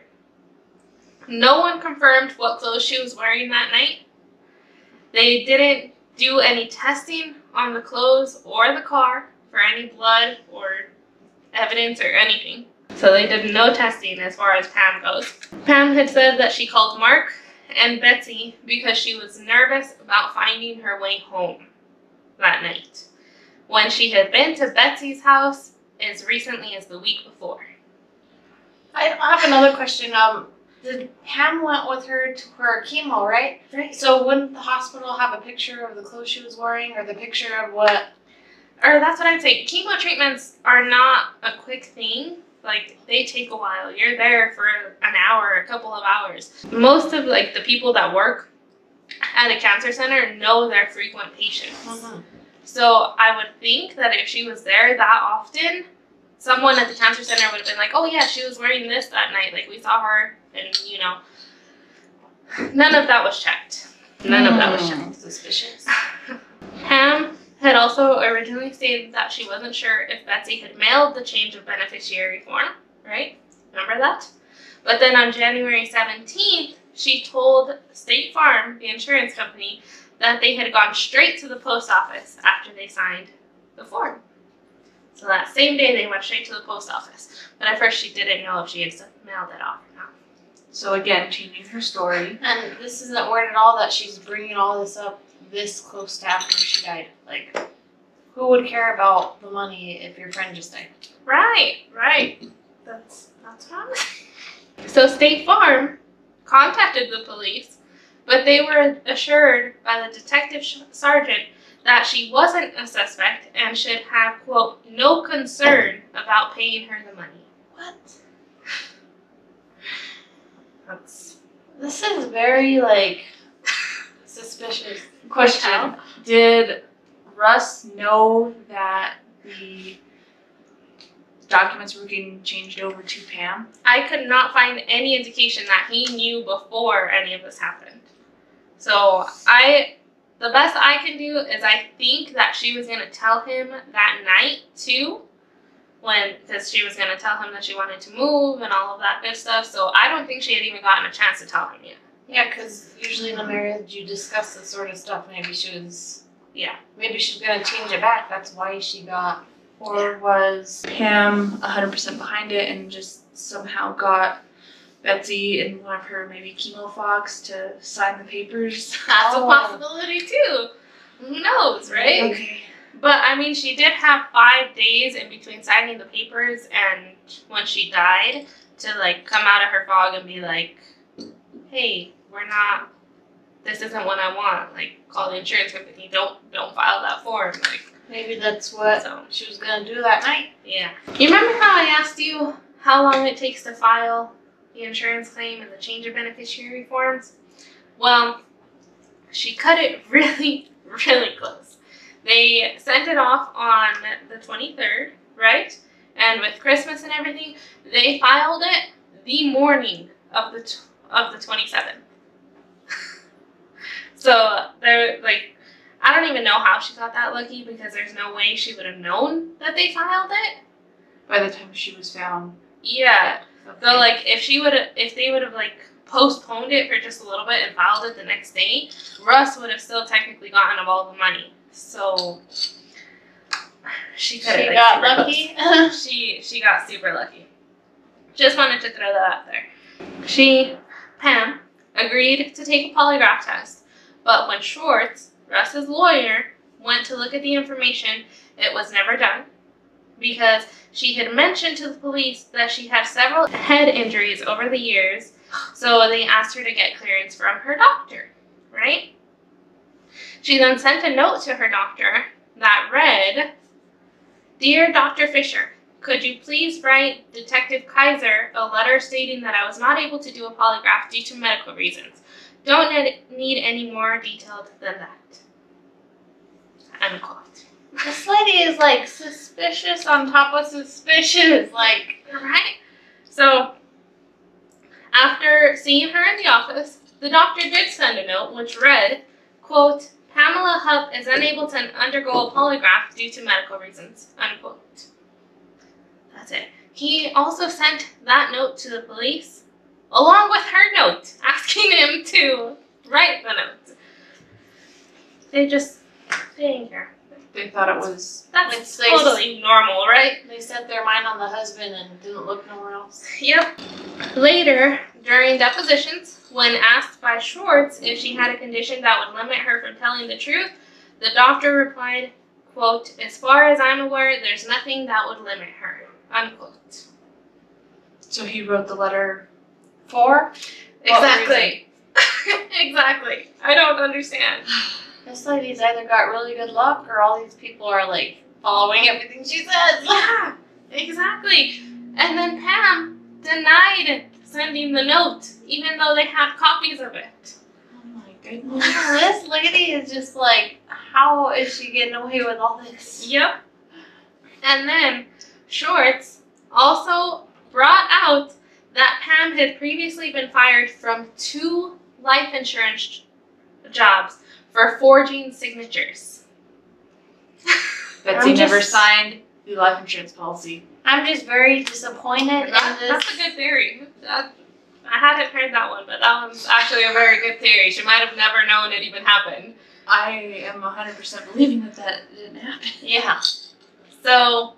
No one confirmed what clothes she was wearing that night. They didn't do any testing on the clothes or the car for any blood or evidence or anything. So they did no testing as far as Pam goes. Pam had said that she called Mark and Betsy because she was nervous about finding her way home that night, when she had been to Betsy's house as recently as the week before. I have another question. Pam went with her to her chemo, right? Right. So wouldn't the hospital have a picture of the clothes she was wearing, or the picture of what? Or that's what I'd say. Chemo treatments are not a quick thing. Like, they take a while. You're there for an hour, a couple of hours. Most of like the people that work at a cancer center know their frequent patients. Mm-hmm. So I would think that if she was there that often, someone at the cancer center would have been like, oh yeah, she was wearing this that night. Like, we saw her, and you know, none of that was checked. None of that was checked. Suspicious. Pam had also originally stated that she wasn't sure if Betsy had mailed the change of beneficiary form, right? Remember that? But then on January 17th, she told State Farm, the insurance company, that they had gone straight to the post office after they signed the form. So that same day, they went straight to the post office. But at first, she didn't know if she had mailed it off or not. So again, changing her story. And this isn't weird at all that she's bringing all this up this close to after she died. Like, who would care about the money if your friend just died? Right. That's what I'm saying. So State Farm contacted the police, but they were assured by the detective sergeant that she wasn't a suspect and should have, quote, no concern about paying her the money. What? That's This is very, like, suspicious. Question: did Russ know that the documents were getting changed over to Pam? I could not find any indication that he knew before any of this happened. So the best I can do is I think that she was gonna tell him that night too, because she was gonna tell him that she wanted to move and all of that good stuff. So I don't think she had even gotten a chance to tell him yet. Yeah, because usually in a marriage you discuss this sort of stuff. Maybe she was gonna change it back. That's why she got. Or was Pam 100% behind it and just somehow got Betsy and one of her maybe chemo fox to sign the papers? That's a possibility too. Who knows, right? Okay. But I mean, she did have 5 days in between signing the papers and when she died to like come out of her fog and be like, hey, this isn't what I want. Like, call the insurance company. Don't file that form. Like, Maybe that's what she was gonna do that night. yeah. You remember how I asked you how long it takes to file the insurance claim and the change of beneficiary forms? Well, she cut it really, really close. They sent it off on the 23rd, right? And with Christmas and everything, they filed it the morning of the 27th. So they're like, I don't even know how she got that lucky because there's no way she would have known that they filed it. By the time she was found. Yeah. Okay. So like if they would have like postponed it for just a little bit and filed it the next day, Russ would have still technically gotten all the money. So she got lucky. She got super lucky. Just wanted to throw that out there. Pam, agreed to take a polygraph test, but when Schwartz, Russ's lawyer, went to look at the information, it was never done because she had mentioned to the police that she had several head injuries over the years, so they asked her to get clearance from her doctor, right? She then sent a note to her doctor that read, "Dear Dr. Fisher, could you please write Detective Kaiser a letter stating that I was not able to do a polygraph due to medical reasons. Don't need any more detailed than that." Unquote. This lady is like suspicious on top of suspicious. Like, Right? So, after seeing her in the office, the doctor did send a note which read, quote, "Pamela Hupp is unable to undergo a polygraph due to medical reasons," unquote. That's it. He also sent that note to the police, along with her note, asking him to write the note. They didn't care. They thought it was. That's It's like- totally normal, right? they set their mind on the husband and didn't look nowhere else. Yep. Later, during depositions, when asked by Schwartz if she had a condition that would limit her from telling the truth, the doctor replied, quote, "As far as I'm aware, there's nothing that would limit her," unquote. So he wrote the letter. For Exactly. Exactly. I don't understand. this lady's either got really good luck or all these people are like following everything she says. Yeah, exactly. And then Pam denied sending the note, even though they had copies of it. Oh my goodness. This lady is just like, how is she getting away with all this? Yep. And then Schwartz also brought out that Pam had previously been fired from 2 life insurance jobs for forging signatures. Betsy I'm never just- signed the life insurance policy. I'm just very disappointed in That's this. a good theory. I hadn't heard that one, but that one's actually a very good theory. She might have never known it even happened. I am 100% believing that didn't happen. Yeah. So,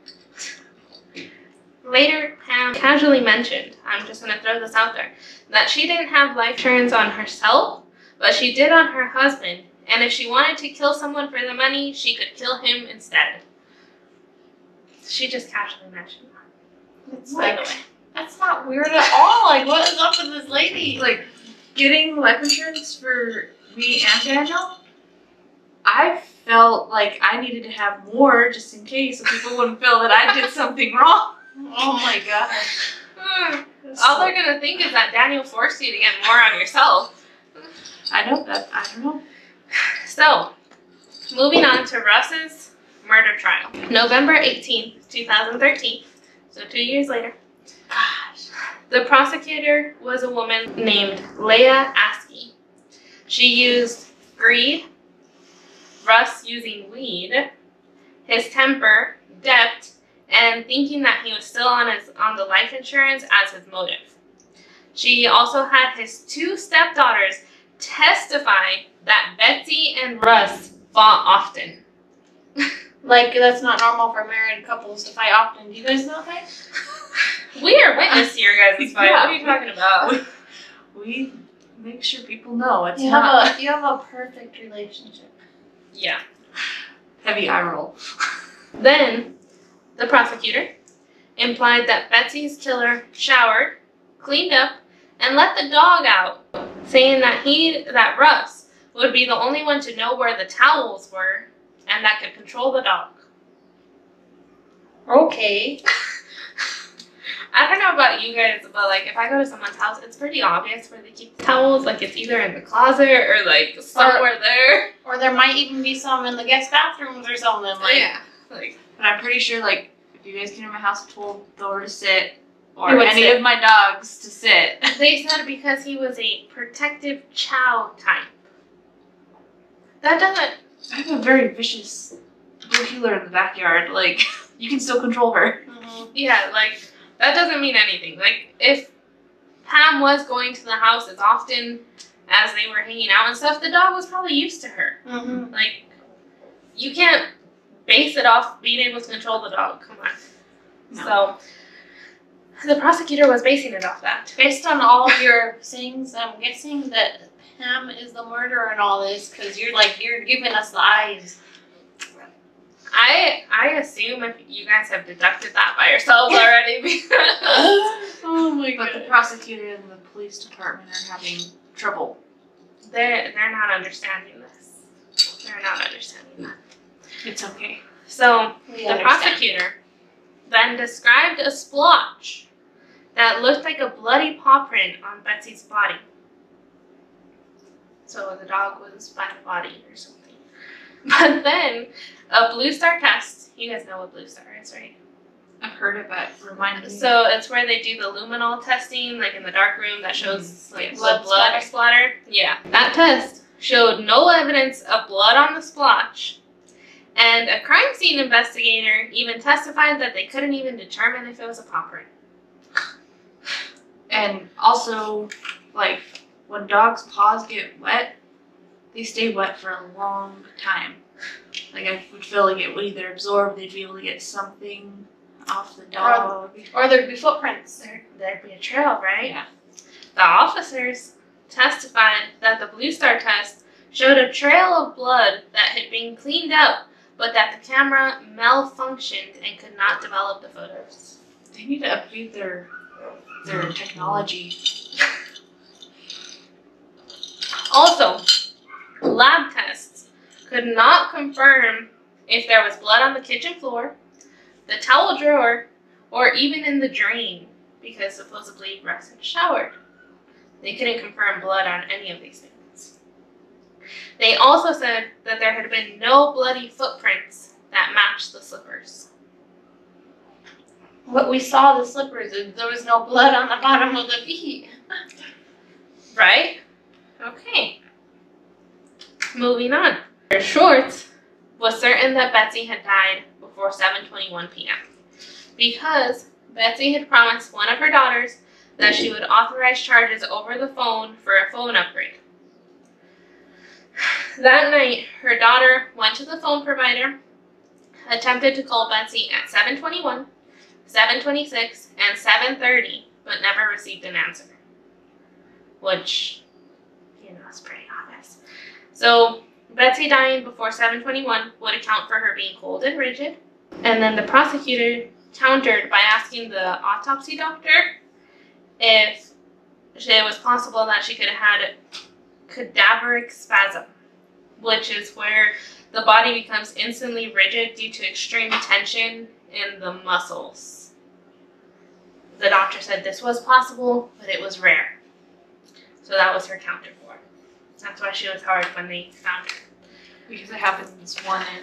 later, Pam casually mentioned, I'm just going to throw this out there, that she didn't have life insurance on herself, but she did on her husband, and if she wanted to kill someone for the money, she could kill him instead. She just casually mentioned that. It's By the like, way. that's not weird at all. Like, what is up with this lady? Like, getting life insurance for me and Daniel, I felt like I needed to have more just in case so people wouldn't feel that I did something wrong. Oh my gosh. All they're going to think is that Daniel forced you to get more on yourself. I know that. I don't know. So, moving on to Russ's murder trial. November 18th, 2013, so 2 years later. Gosh. The prosecutor was a woman named Leah Askey. She used greed, Russ using weed, his temper, debt, and thinking that he was still on the life insurance as his motive. She also had his 2 stepdaughters testify that Betsy and Russ fought often. Like, that's not normal for married couples to fight often. Do you guys know that? We are witness to your guys' fight. Yeah. What are you talking about? We make sure people know it's You not have a perfect relationship. Yeah. heavy eye roll. Then, the prosecutor implied that Betsy's killer showered, cleaned up, and let the dog out, saying that Russ would be the only one to know where the towels were and that could control the dog. Okay. I don't know about you guys, but like if I go to someone's house, it's pretty obvious where they keep the towels. Like it's either in the closet or like somewhere there. Or there might even be some in the guest bathrooms or something. Like, Yeah. Like But I'm pretty sure, like, if you guys came to my house and told Thor to sit, or He would any sit. of my dogs to sit. They said because he was a protective chow type. That doesn't. I have a very vicious blue heeler in the backyard. Like, you can still control her. Yeah, like, that doesn't mean anything. Like, if Pam was going to the house as often as they were hanging out and stuff, the dog was probably used to her. Mm-hmm. Like, you can't base it off being able to control the dog. Come on. No. So, the prosecutor was basing it off that. Based on all of your things, I'm guessing that Pam is the murderer in all this because you're giving us the eyes. I assume if you guys have deducted that by yourselves already because Oh my But the prosecutor and the police department are having trouble. they're not understanding this. They're not understanding that. It's okay. So We the understand. prosecutor then described a splotch that looked like a bloody paw print on Betsy's body. So the dog was by the body or something. But then a Blue Star test. You guys know what Blue Star is, right? I've heard it, but remind me. So it's where they do the luminol testing, like in the dark room, that shows like Blood blood splatter. Yeah, that test showed no evidence of blood on the splotch, and a crime scene investigator even testified that they couldn't even determine if it was a paw print. And also, like, when dogs' paws get wet, they stay wet for a long time. Like, I would feel like it would either absorb, they'd be able to get something off the dog. Or there'd be footprints. There'd be a trail, right? Yeah. The officers testified that the Blue Star test showed a trail of blood that had been cleaned up, but that the camera malfunctioned and could not develop the photos. They need to update their technology. Also, lab tests could not confirm if there was blood on the kitchen floor, the towel drawer, or even in the drain, because supposedly Russ had showered. They couldn't confirm blood on any of these things. They also said that there had been no bloody footprints that matched the slippers. What we saw the slippers, there was no blood on the bottom of the feet. Right? Okay. Moving on. Schwartz was certain that Betsy had died before 7:21 p.m. because Betsy had promised one of her daughters that she would authorize charges over the phone for a phone upgrade. That night, her daughter went to the phone provider, attempted to call Betsy at 7:21, 7:26, and 7:30, but never received an answer. Which, is pretty obvious. So, Betsy dying before 7:21 would account for her being cold and rigid. And then the prosecutor countered by asking the autopsy doctor if it was possible that she could have had cadaveric spasm, which is where the body becomes instantly rigid due to extreme tension in the muscles. The doctor said this was possible, but it was rare. So that was her counter for it. That's why she was hard when they found her. Because it happens one in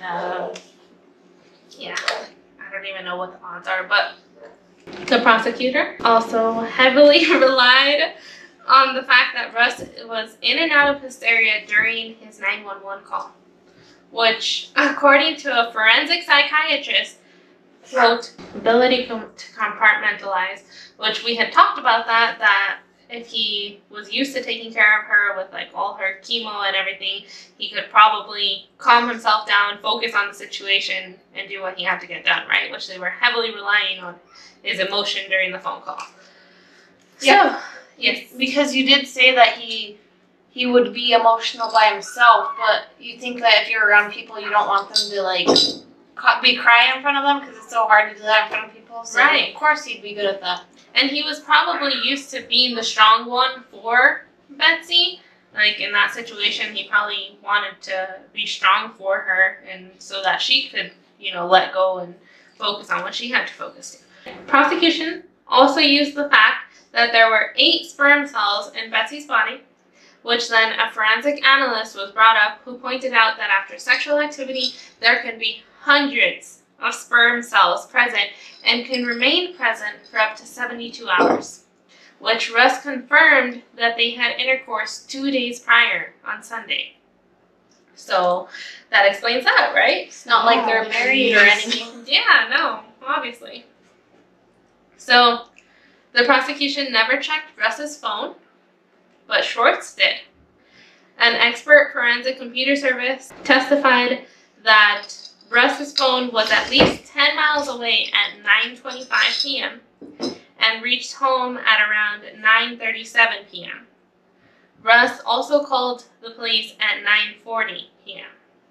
Yeah, I don't even know what the odds are, but the prosecutor also heavily relied on the fact that Russ was in and out of hysteria during his 911 call, which, according to a forensic psychiatrist, quote, ability to compartmentalize, which we had talked about that if he was used to taking care of her with like all her chemo and everything, he could probably calm himself down, focus on the situation, and do what he had to get done, right? Which they were heavily relying on his emotion during the phone call. Yeah. So, yes. Because you did say that he would be emotional by himself, but you think that if you're around people, you don't want them to like be crying in front of them because it's so hard to do that in front of people. So Right. Of course he'd be good at that. And he was probably used to being the strong one for Betsy. Like, in that situation, he probably wanted to be strong for her and so that she could, let go and focus on what she had to focus on. Prosecution also used the fact that there were 8 sperm cells in Betsy's body, which then a forensic analyst was brought up who pointed out that after sexual activity, there could be hundreds of sperm cells present and can remain present for up to 72 hours, which Russ confirmed that they had intercourse 2 days prior on Sunday. So that explains that, right? It's not like they're married or anything. Yeah, no, obviously. So the prosecution never checked Russ's phone, but Schwartz did. An expert forensic computer service testified that Russ's phone was at least 10 miles away at 9:25 p.m. and reached home at around 9:37 p.m. Russ also called the police at 9:40 p.m.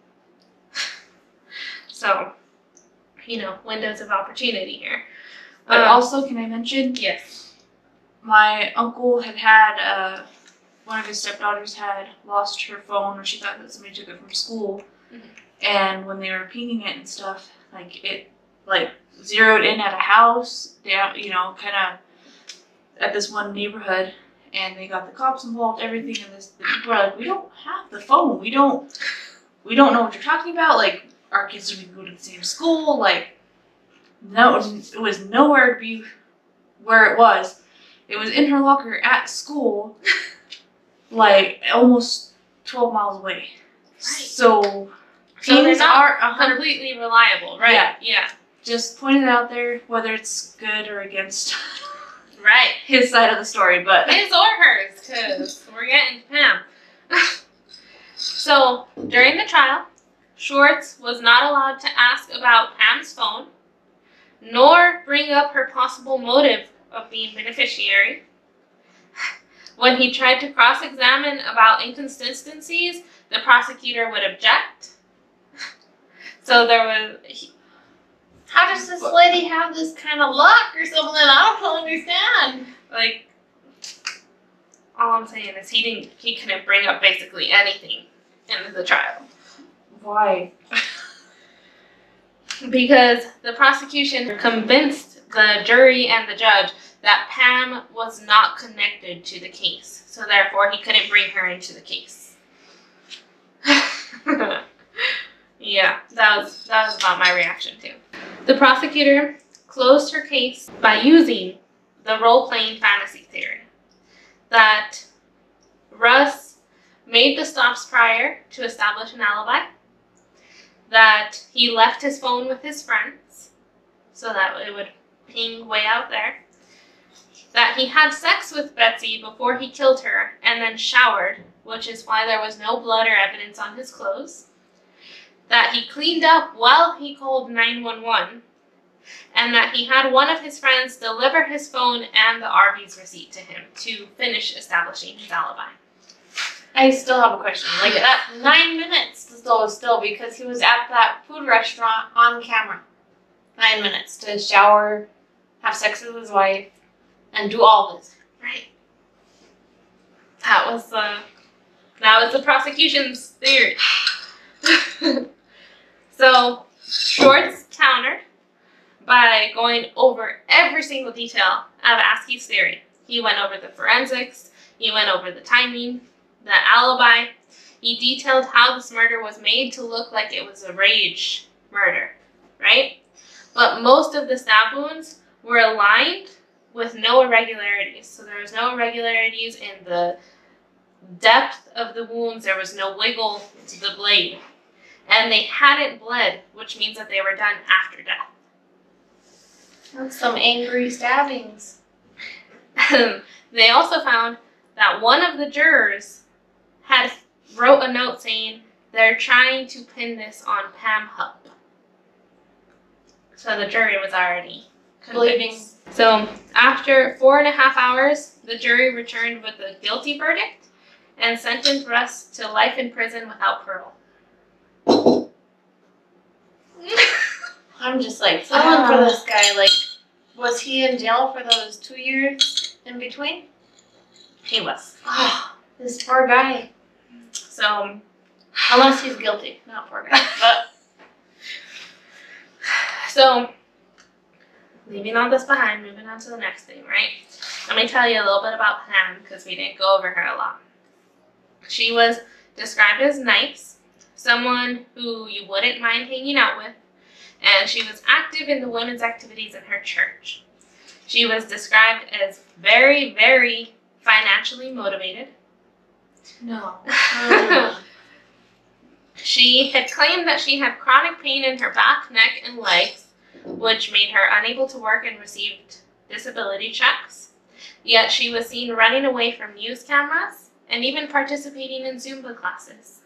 So, windows of opportunity here. But also, can I mention? Yes. My uncle had one of his stepdaughters had lost her phone, or she thought that somebody took it from school. Mm-hmm. And when they were pinging it and stuff, it zeroed in at a house, down, kind of at this one neighborhood, and they got the cops involved, everything, and the people are like, we don't have the phone, we don't know what you're talking about, our kids didn't go to the same school, no, it was nowhere to be where it was. It was in her locker at school, almost 12 miles away. Right. So they're not are completely reliable, right? Yeah. Just pointing it out there, whether it's good or against right his side of the story, but his or hers, because we're getting Pam. So during the trial, Schwartz was not allowed to ask about Pam's phone, nor bring up her possible motive of being beneficiary. When he tried to cross-examine about inconsistencies, the prosecutor would object. So there was... How does this lady have this kind of luck or something? I don't understand. All I'm saying is he couldn't bring up basically anything in the trial. Why? Because the prosecution convinced the jury and the judge that Pam was not connected to the case, so therefore he couldn't bring her into the case. Yeah, that was about my reaction too. The prosecutor closed her case by using the role-playing fantasy theory that Russ made the stops prior to establish an alibi, that he left his phone with his friends so that it would ping way out there, that he had sex with Betsy before he killed her and then showered, which is why there was no blood or evidence on his clothes, that he cleaned up while he called 911, and that he had one of his friends deliver his phone and the Arby's receipt to him to finish establishing his alibi. I still have a question. That 9 minutes still because he was at that food restaurant on camera. 9 minutes to shower, have sex with his wife, and do all this. Right. That was the prosecution's theory. So Schwartz countered by going over every single detail of Askey's theory. He went over the forensics, he went over the timing, the alibi. He detailed how this murder was made to look like it was a rage murder, right? But most of the stab wounds were aligned with no irregularities. So there was no irregularities in the depth of the wounds. There was no wiggle to the blade. And they hadn't bled, which means that they were done after death. That's some angry stabbings. They also found that one of the jurors had wrote a note saying they're trying to pin this on Pam Hupp. So the jury was already Believing. So after 4.5 hours, the jury returned with a guilty verdict and sentenced Russ to life in prison without parole. I'm just feeling for this guy. Was he in jail for those 2 years in between? He was. Oh, this poor guy. So, unless he's guilty, not poor guy. But so, leaving all this behind, moving on to the next thing, right? Let me tell you a little bit about Pam because we didn't go over her a lot. She was described as nice, someone who you wouldn't mind hanging out with, and she was active in the women's activities in her church. She was described as very, very financially motivated. No. She had claimed that she had chronic pain in her back, neck, and legs, which made her unable to work and received disability checks. Yet she was seen running away from news cameras and even participating in Zumba classes.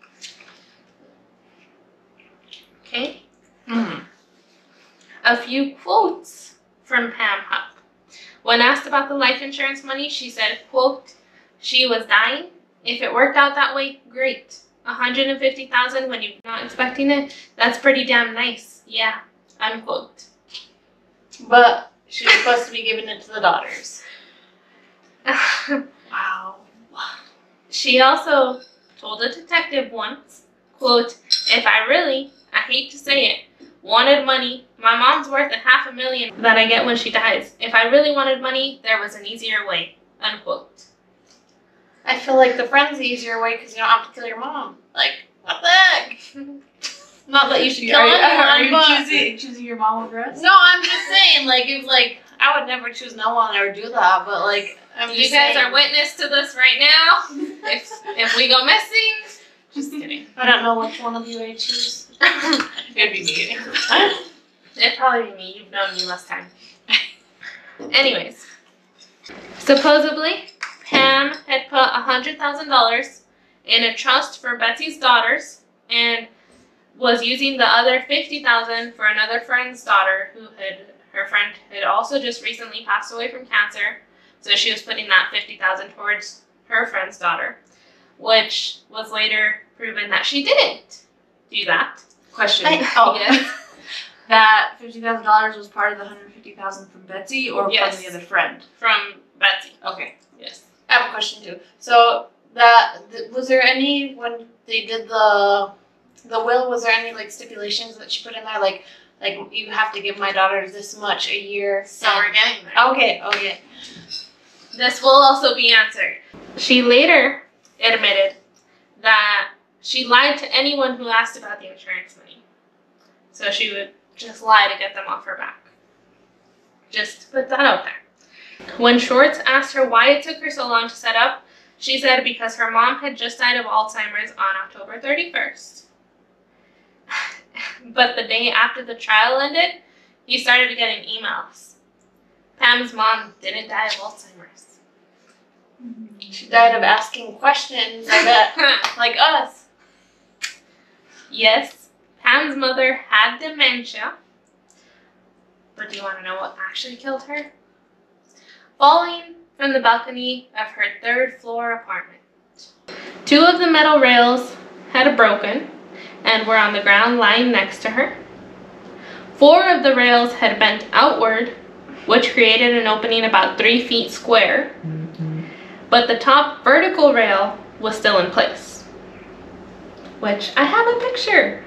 Okay? A few quotes from Pam Hupp. When asked about the life insurance money, she said, quote, "She was dying. If it worked out that way, great. $150,000 when you're not expecting it, that's pretty damn nice. Yeah," unquote. But she was supposed to be giving it to the daughters. Wow. She also told a detective once, quote, "If I really, I hate to say it, wanted money, my mom's worth $500,000 that I get when she dies. If I really wanted money, there was an easier way," unquote. I feel like the friend's the easier way because you don't have to kill your mom. Like, what the heck? Not that you should kill anyone, but... choosing your mom over us? No, I'm just saying, like, if, like, I would never choose no one or do that, but, like, I'm just You guys saying. are witness to this right now. If we go missing, just kidding. I don't know which one of you I choose. It'd be me. It'd probably be me. You've known me less time. Anyways, supposedly, Pam had put $100,000 in a trust for Betsy's daughters and was using the other $50,000 for another friend's daughter her friend had also just recently passed away from cancer. So she was putting that $50,000 towards her friend's daughter, which was later proven that she didn't do that. Question. Yes. That $50,000 was part of the $150,000 from Betsy or Yes. from the other friend? From Betsy. Okay. Yes. I have a question, too. So, was there any, when they did the will, was there any, like, stipulations that she put in there? Like, you have to give my daughters this much a year. So we're getting there. Okay. This will also be answered. She later admitted that she lied to anyone who asked about the insurance money. So she would just lie to get them off her back. Just to put that out there. When Schwartz asked her why it took her so long to set up, she said because her mom had just died of Alzheimer's on October 31st. But the day after the trial ended, he started getting emails. Pam's mom didn't die of Alzheimer's. She died of asking questions, I bet. Like us. Yes, Pam's mother had dementia. But do you want to know what actually killed her? Falling from the balcony of her third-floor apartment. 2 of the metal rails had broken and were on the ground lying next to her. 4 of the rails had bent outward, which created an opening about 3 feet square. But the top vertical rail was still in place. Which I have a picture.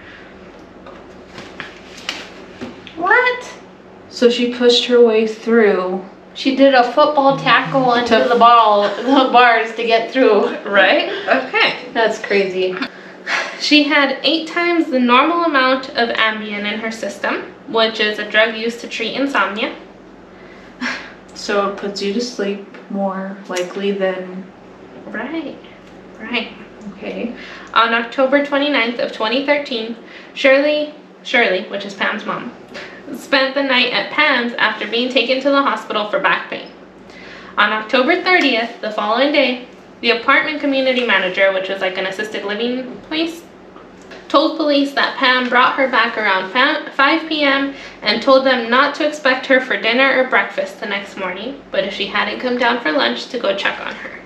What? So she pushed her way through. She did a football tackle into the bars to get through. Right? Okay. That's crazy. She had 8 times the normal amount of Ambien in her system, which is a drug used to treat insomnia. So it puts you to sleep more likely than... Right. Okay. On October 29th of 2013, Shirley, which is Pam's mom, spent the night at Pam's after being taken to the hospital for back pain. On October 30th, the following day, the apartment community manager, which was like an assisted living place, told police that Pam brought her back around 5 p.m. and told them not to expect her for dinner or breakfast the next morning, but if she hadn't come down for lunch, to go check on her.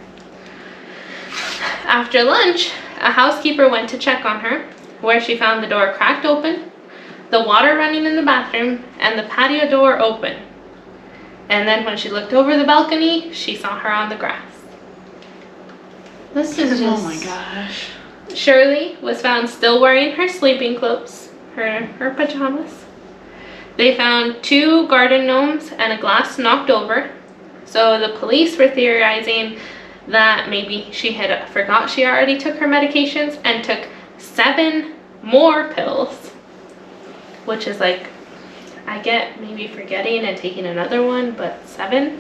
After lunch, a housekeeper went to check on her, where she found the door cracked open, the water running in the bathroom, and the patio door open. And then when she looked over the balcony, she saw her on the grass. This is just... Oh my gosh. Shirley was found still wearing her sleeping clothes, her pajamas. They found 2 garden gnomes and a glass knocked over. So the police were theorizing that maybe she had forgot she already took her medications and took 7 more pills. which is like, I get maybe forgetting and taking another one, but 7.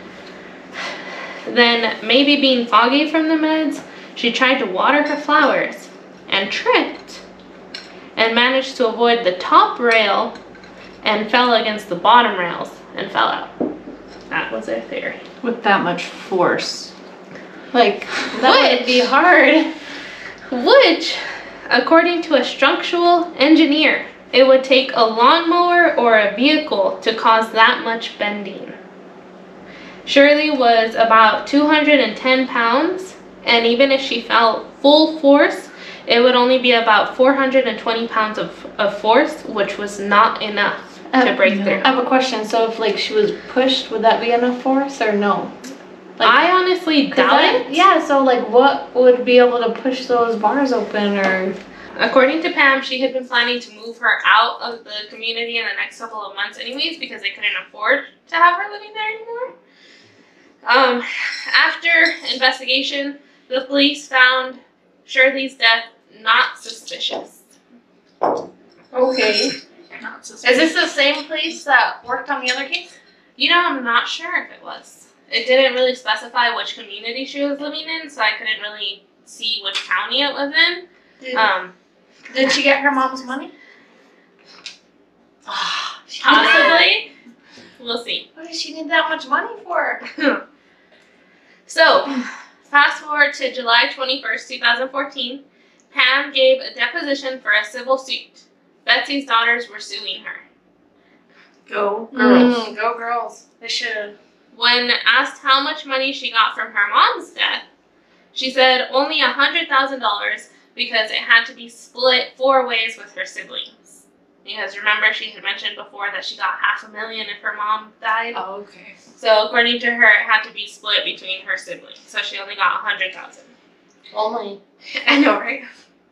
Then, maybe being foggy from the meds, she tried to water her flowers and tripped and managed to avoid the top rail and fell against the bottom rails and fell out. That was their theory. With that much force. Like, that would be hard. Which, according to a structural engineer, it would take a lawnmower or a vehicle to cause that much bending. Shirley was about 210 pounds, and even if she fell full force, it would only be about 420 pounds of force, which was not enough to break through. I have a question. So if like she was pushed, would that be enough force or no? Like, I honestly doubt it. Yeah, so like what would be able to push those bars open or... According to Pam, she had been planning to move her out of the community in the next couple of months anyways because they couldn't afford to have her living there anymore. After investigation, the police found Shirley's death not suspicious. Okay. Not suspicious. Is this the same police that worked on the other case? You know, I'm not sure if it was. It didn't really specify which community she was living in, so I couldn't really see which county it was in. Did she get her mom's money? Possibly. We'll see. What does she need that much money for? So, fast forward to July 21st, 2014, Pam gave a deposition for a civil suit. Betsy's daughters were suing her. Go girls. Go girls. They should. When asked how much money she got from her mom's death, she said only $100,000 because it had to be split 4 ways with her siblings. Because remember, she had mentioned before that she got $500,000 if her mom died. Oh, okay. So according to her, it had to be split between her siblings. So she only got $100,000. Only. I know, right?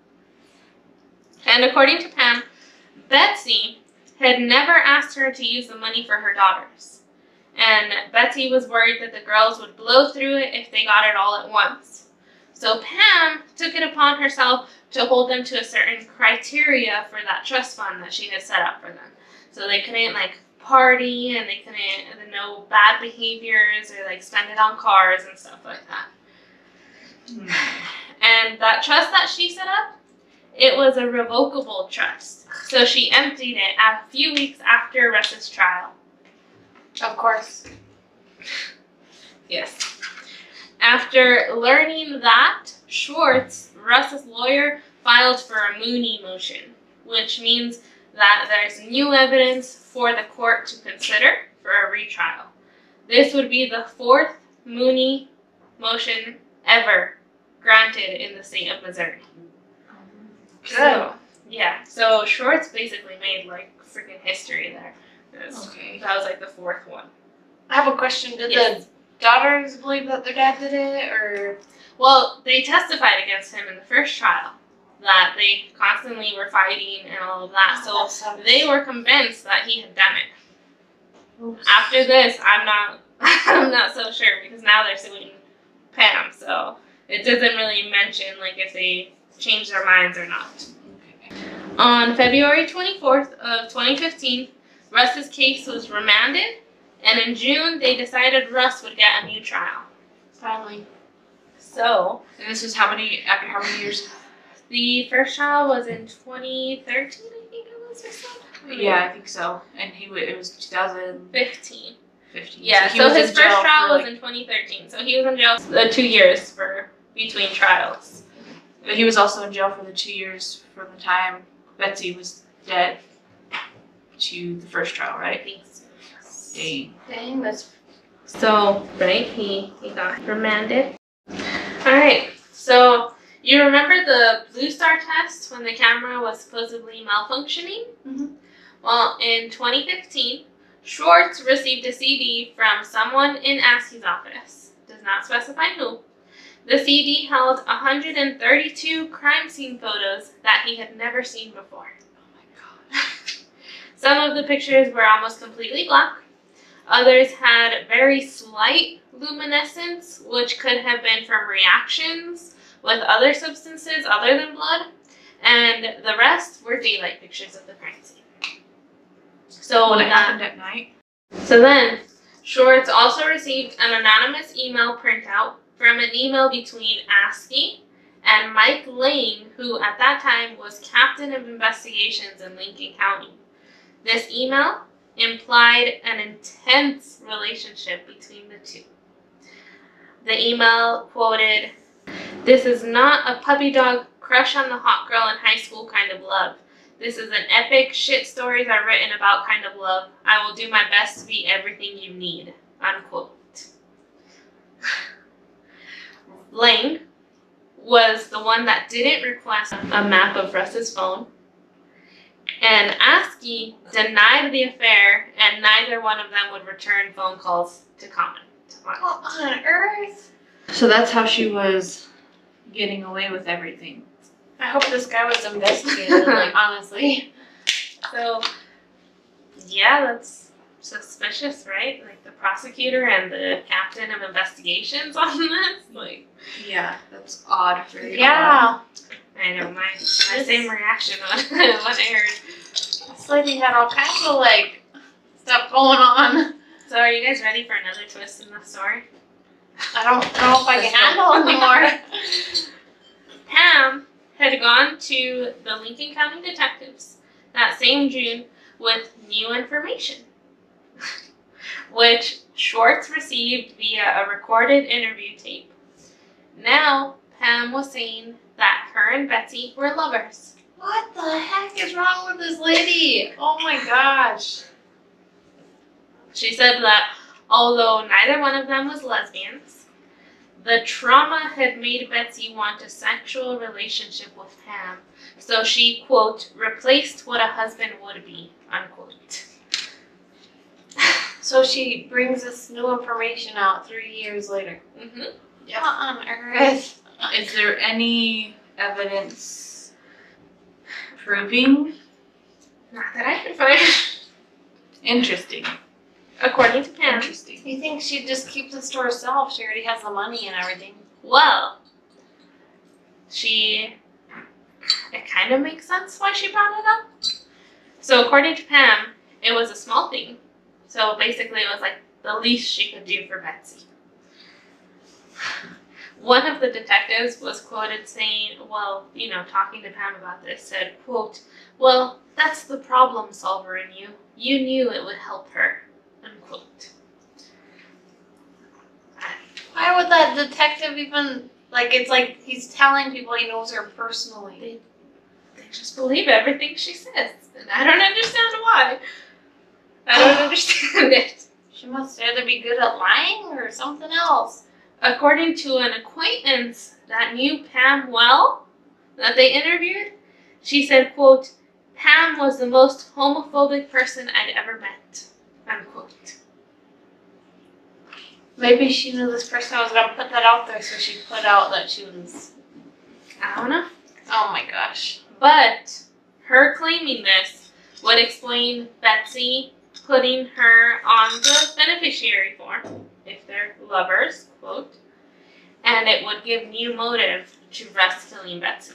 And according to Pam, Betsy had never asked her to use the money for her daughters. And Betsy was worried that the girls would blow through it if they got it all at once. So Pam took it upon herself to hold them to a certain criteria for that trust fund that she had set up for them. So they couldn't like party and they couldn't no bad behaviors or like spend it on cars and stuff like that. And that trust that she set up, it was a revocable trust. So she emptied it a few weeks after Russ's trial. Of course. Yes. After learning that, Schwartz, Russ's lawyer, filed for a Mooney motion, which means that there's new evidence for the court to consider for a retrial. This would be the 4th Mooney motion ever granted in the state of Missouri. Good. So, yeah, so Schwartz basically made like freaking history there. Okay. That was like the 4th one. I have a question. Did Yes. the daughters believe that their dad did it, or... Well, they testified against him in the first trial that they constantly were fighting and all of that. So they were convinced that he had done it. Oops. After this, I'm not so sure because now they're suing Pam. So it doesn't really mention like if they changed their minds or not. Okay. On February 24th of 2015, Russ's case was remanded, and in June they decided Russ would get a new trial. Finally. So And this is after how many years? the first trial was in 2013, I think it was, or so. Yeah, I think so. And it was 2015. 15. Yeah, he so was his in first jail trial for, was in 2013. So he was in jail 2 years between trials. But he was also in jail for the 2 years from the time Betsy was dead to the first trial, I right? think so. Dang. Dang, that's... So, right, he got remanded. Alright, so you remember the Blue Star test when the camera was supposedly malfunctioning? Mhm. Well, in 2015, Schwartz received a CD from someone in Askey's office. Does not specify who. The CD held 132 crime scene photos that he had never seen before. Oh my god. Some of the pictures were almost completely black. Others had very slight luminescence, which could have been from reactions with other substances other than blood. And the rest were daylight pictures of the crime scene. So When it happened at night. So then, Schwartz also received an anonymous email printout from an email between Askey and Mike Lang, who at that time was captain of investigations in Lincoln County. This email implied an intense relationship between the two. The email quoted, "This is not a puppy dog crush on the hot girl in high school kind of love. This is an epic shit stories are written about kind of love. I will do my best to be everything you need." Unquote. Lang was the one that didn't request a map of Russ's phone, and Askey denied the affair, and neither one of them would return phone calls to comment on it. What on earth? So that's how she was getting away with everything. I hope this guy was investigated, like, honestly. So, yeah, that's suspicious, right? Like, the prosecutor and the captain of investigations on this? Like, Yeah, that's odd. Very odd. Yeah. I know, my same reaction when I heard. This lady had all kinds of, like, stuff going on. So, are you guys ready for another twist in the story? I don't know if I can handle anymore. Pam had gone to the Lincoln County detectives that same June with new information, which Schwartz received via a recorded interview tape. Now, Pam was saying that her and Betsy were lovers. What the heck is wrong with this lady? Oh my gosh. She said that although neither one of them was lesbians, the trauma had made Betsy want a sexual relationship with Pam, so she, quote, replaced what a husband would be, unquote. So she brings this new information out 3 years later. Mm-hmm. What on earth? Is there any evidence proving? Not that I can find. Interesting. According to Pam, Interesting. You think she'd just keep this to herself? She already has the money and everything. well, it kind of makes sense why she brought it up. So according to Pam, it was a small thing. So basically it was like the least she could do for Betsy. One of the detectives was quoted saying, well, talking to Pam about this, said, quote, "Well, that's the problem solver in you. You knew it would help her," unquote. Why would that detective even, it's like he's telling people he knows her personally. They just believe everything she says, and I don't understand why. I don't understand it. She must either be good at lying or something else. According to an acquaintance that knew Pam well, that they interviewed, she said, quote, "Pam was the most homophobic person I'd ever met," unquote. Maybe she knew this person was going to put that out there, so she put out that she was... I don't know. Oh my gosh. But her claiming this would explain Betsy putting her on the beneficiary form, if they're lovers, quote, and it would give new motive to Russ killing Betsy.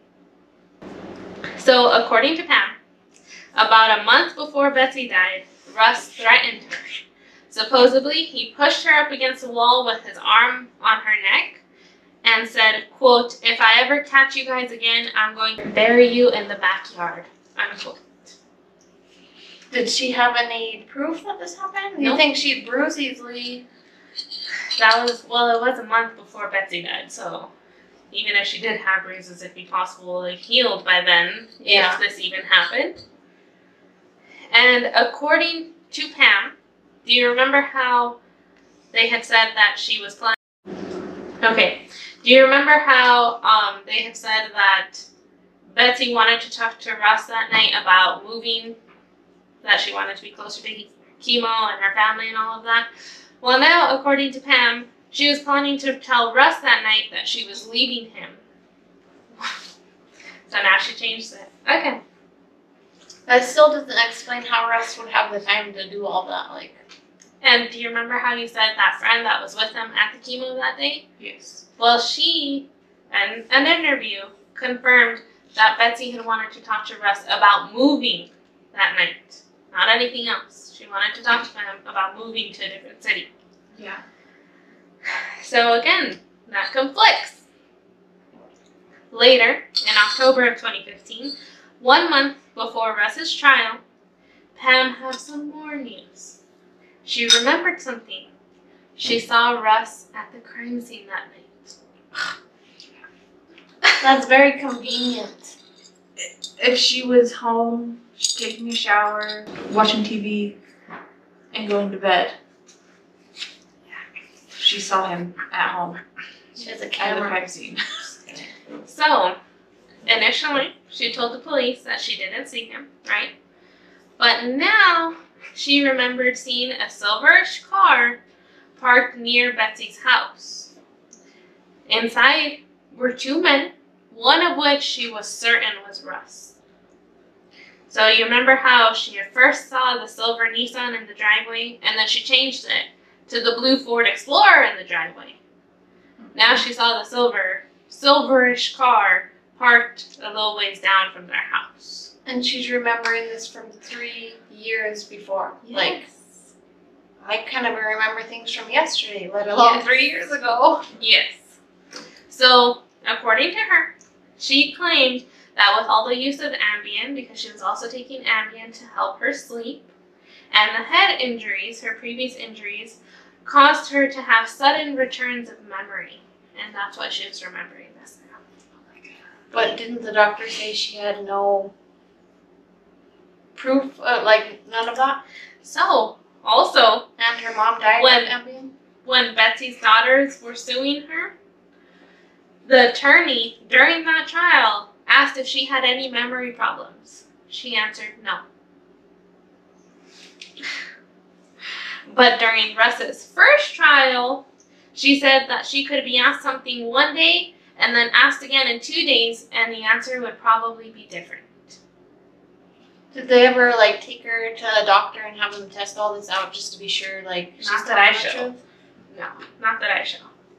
So, according to Pam, about a month before Betsy died, Russ threatened her. Supposedly, he pushed her up against the wall with his arm on her neck and said, quote, "If I ever catch you guys again, I'm going to bury you in the backyard," unquote. Did she have any proof that this happened? You Nope. think she'd bruise easily? It was a month before Betsy died, so even if she did have bruises, it'd be possible healed by then, Yeah. if this even happened. And according to Pam, do you remember how they had said that she was planning? Okay. Do you remember how they had said that Betsy wanted to talk to Russ that night about moving, that she wanted to be closer to chemo and her family and all of that? Well, now, according to Pam, she was planning to tell Russ that night that she was leaving him. So now she changed it. Okay. That still doesn't explain how Russ would have the time to do all that. And do you remember how you said that friend that was with him at the chemo that day? Yes. Well, she, in an interview, confirmed that Betsy had wanted to talk to Russ about moving that night. Not anything else. She wanted to talk to him about moving to a different city. Yeah. So again, that conflicts. Later, in October of 2015, 1 month before Russ's trial, Pam has some more news. She remembered something. She saw Russ at the crime scene that night. That's very convenient. If she was home, taking a shower, watching TV, and going to bed, she saw him at home She has a at the camera. crime scene. So, initially, she told the police that she didn't see him, right? But now, she remembered seeing a silverish car parked near Betsy's house. Inside were 2 men, one of which she was certain was Russ. So you remember how she at first saw the silver Nissan in the driveway, and then she changed it to the blue Ford Explorer in the driveway. Now she saw the silverish car parked a little ways down from their house. And she's remembering this from 3 years before. Like, I can't even remember things from yesterday, let alone Yes. 3 years ago. Yes. So, according to her, she claimed that with all the use of Ambien, because she was also taking Ambien to help her sleep, and the head injuries, her previous injuries, caused her to have sudden returns of memory. And that's why she was remembering this now. But didn't the doctor say she had no proof, like none of that? So, also, And her mom died When- of Ambien? when Betsy's daughters were suing her, the attorney during that trial asked if she had any memory problems. She answered no. But during Russ's first trial, she said that she could be asked something one day and then asked again in 2 days, and the answer would probably be different. Did they ever like take her to a doctor and have them test all this out just to be sure, like she's Not that I telling the show. truth? No, not that I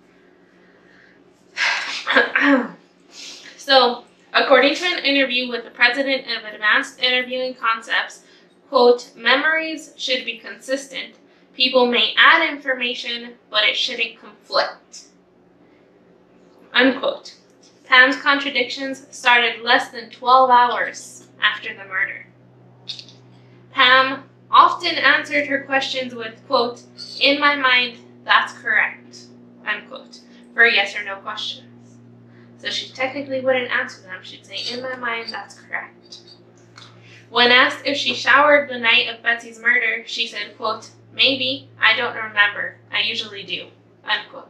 shall. So, according to an interview with the president of Advanced Interviewing Concepts, quote, memories should be consistent. People may add information, but it shouldn't conflict. Unquote. Pam's contradictions started less than 12 hours after the murder. Pam often answered her questions with, quote, in my mind, that's correct, unquote, for yes or no questions. So she technically wouldn't answer them. She'd say, in my mind, that's correct. When asked if she showered the night of Betsy's murder, she said, quote, maybe, I don't remember. I usually do, unquote.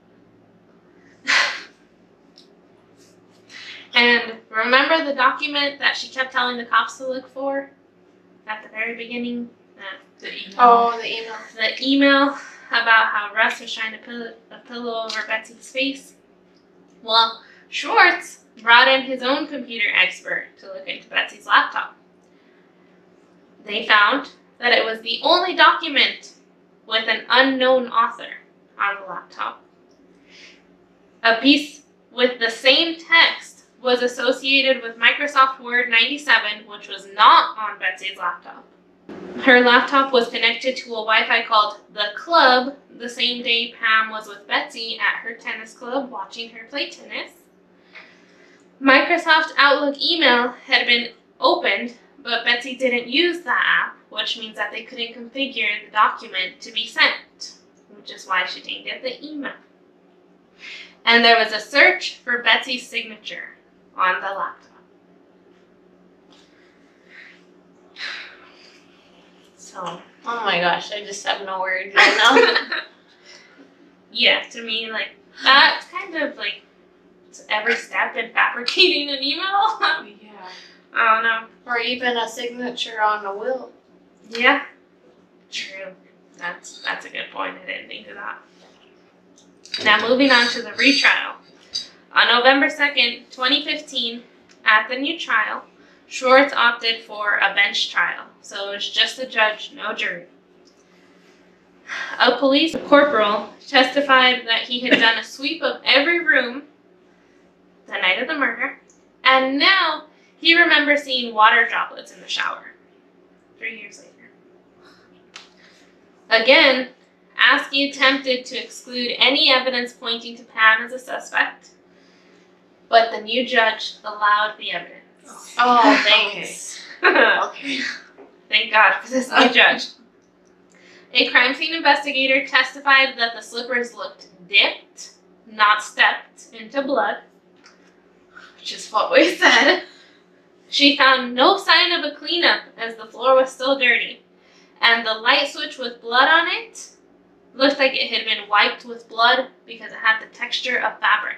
And remember the document that she kept telling the cops to look for at the very beginning? The email. Oh, the email. The email about how Russ was trying to put a pillow over Betsy's face. Well, Schwartz brought in his own computer expert to look into Betsy's laptop. They found that it was the only document with an unknown author on the laptop. A piece with the same text was associated with Microsoft Word 97, which was not on Betsy's laptop. Her laptop was connected to a Wi-Fi called The Club the same day Pam was with Betsy at her tennis club watching her play tennis. Microsoft Outlook email had been opened, but Betsy didn't use that app, which means that they couldn't configure the document to be sent, which is why she named it the email. And there was a search for Betsy's signature on the laptop. So, Oh my gosh, I just have no words right now. yeah, to me, like, that's kind of like it's every step in fabricating an email. Yeah. I don't know. Or even a signature on a will. Yeah. True. That's a good point. I didn't think of that. Now moving on to the retrial. On November 2nd, 2015, at the new trial, Schwartz opted for a bench trial, so it was just a judge, no jury. A police corporal testified that he had done a sweep of every room the night of the murder, And now he remembers seeing water droplets in the shower 3 years later. Again, Askey attempted to exclude any evidence pointing to Pam as a suspect, but the new judge allowed the evidence. Oh, thanks. Okay. Thank God for this new judge. A crime scene investigator testified that the slippers looked dipped, not stepped, into blood, which is what we said. She found no sign of a cleanup as the floor was still dirty, and the light switch with blood on it looked like it had been wiped with blood because it had the texture of fabric.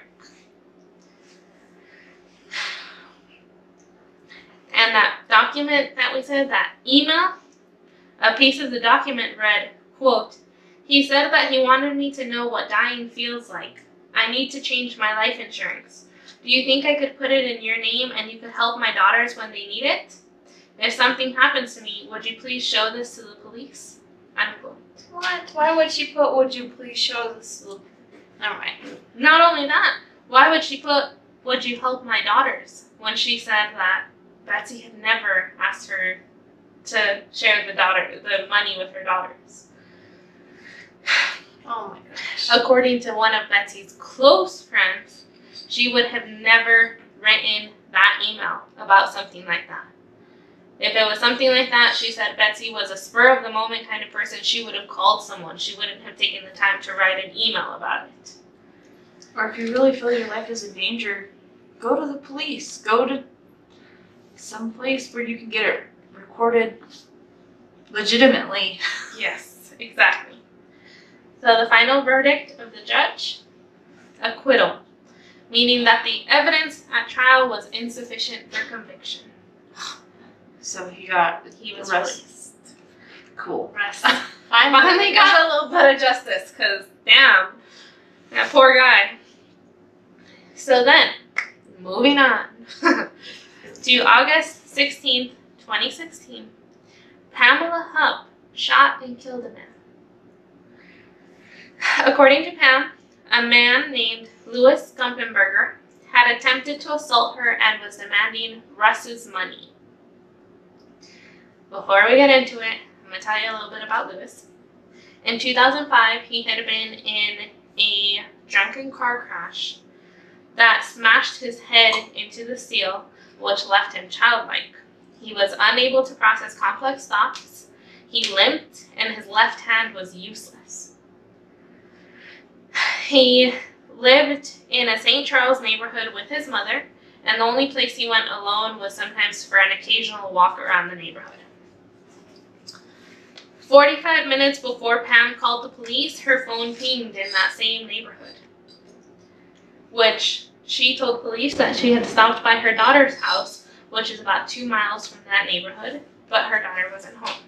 And that document that we said, that email, a piece of the document read, quote, "He said that he wanted me to know what dying feels like. I need to change my life insurance. Do you think I could put it in your name and you could help my daughters when they need it? If something happens to me, would you please show this to the police?" Unquote. What? Why would she put, "Would you please show this"? Never mind. Not only that, why would she put, "Would you help my daughters," when she said that Betsy had never asked her to share the money with her daughters? Oh my gosh. According to one of Betsy's close friends, she would have never written that email about something like that. If it was something like that, she said Betsy was a spur-of-the-moment kind of person. She would have called someone. She wouldn't have taken the time to write an email about it. Or if you really feel your life is in danger, go to the police. Go to some place where you can get it recorded legitimately. Yes, exactly. So the final verdict of the judge? Acquittal, meaning that the evidence at trial was insufficient for conviction. So he was Rest. released. Cool. Rest. Finally got a little bit of justice, because damn, that poor guy. So then, moving on to August 16th, 2016, Pamela Hupp shot and killed a man. According to Pam, a man named Louis Gumpenberger had attempted to assault her and was demanding Russ's money. Before we get into it, I'm going to tell you a little bit about Louis. In 2005, he had been in a drunken car crash that smashed his head into the steel, which left him childlike. He was unable to process complex thoughts, he limped, and his left hand was useless. He lived in a St. Charles neighborhood with his mother, and the only place he went alone was sometimes for an occasional walk around the neighborhood. 45 minutes before Pam called the police, her phone pinged in that same neighborhood, which she told police that she had stopped by her daughter's house, which is about 2 miles from that neighborhood, but her daughter wasn't home.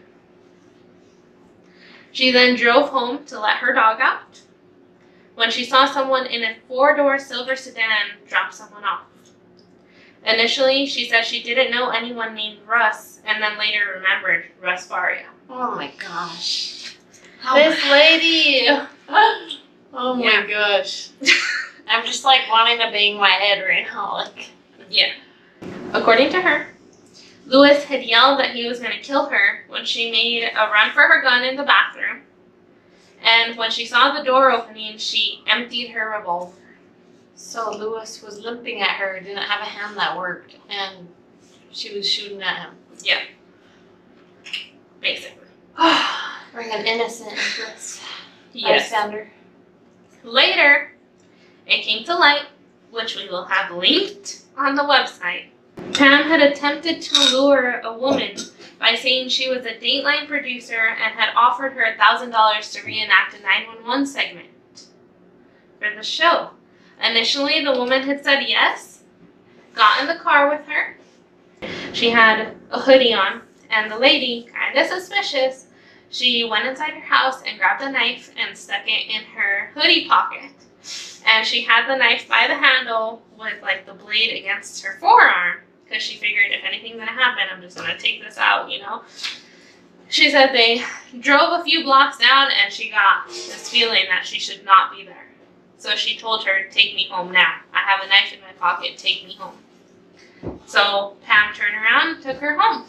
She then drove home to let her dog out when she saw someone in a 4-door silver sedan drop someone off. Initially, she said she didn't know anyone named Russ, and then later remembered Russ Faria. Oh my gosh. This lady! Oh my gosh. I'm just like wanting to bang my head right now. Like, Yeah. According to her, Louis had yelled that he was going to kill her when she made a run for her gun in the bathroom. And when she saw the door opening, she emptied her revolver. so Louis was limping at her, didn't have a hand that worked, and she was shooting at him. Yeah. Basically. Bring an innocent into this. Yes. Bystander. Later, it came to light, which we will have linked on the website. Pam had attempted to lure a woman by saying she was a Dateline producer and had offered her $1,000 to reenact a 911 segment for the show. Initially, the woman had said yes, got in the car with her. She had a hoodie on, and the lady, kind of suspicious, she went inside her house and grabbed a knife and stuck it in her hoodie pocket. And she had the knife by the handle with like the blade against her forearm, because she figured if anything's gonna happen, I'm just gonna take this out, you know. She said they drove a few blocks down and she got this feeling that she should not be there. So she told her, "Take me home now. I have a knife in my pocket, take me home." So Pam turned around and took her home.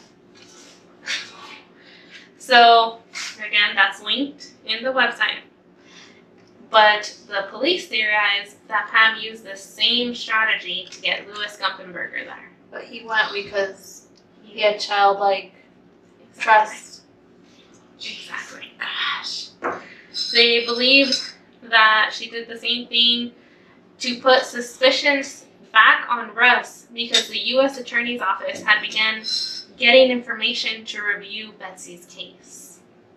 So again, that's linked in the website. But the police theorize that Pam used the same strategy to get Louis Gumpenberger there. But he went because he had childlike trust. Exactly. Gosh. They believed that she did the same thing to put suspicions back on Russ because the U.S. Attorney's Office had begun getting information to review Betsy's case.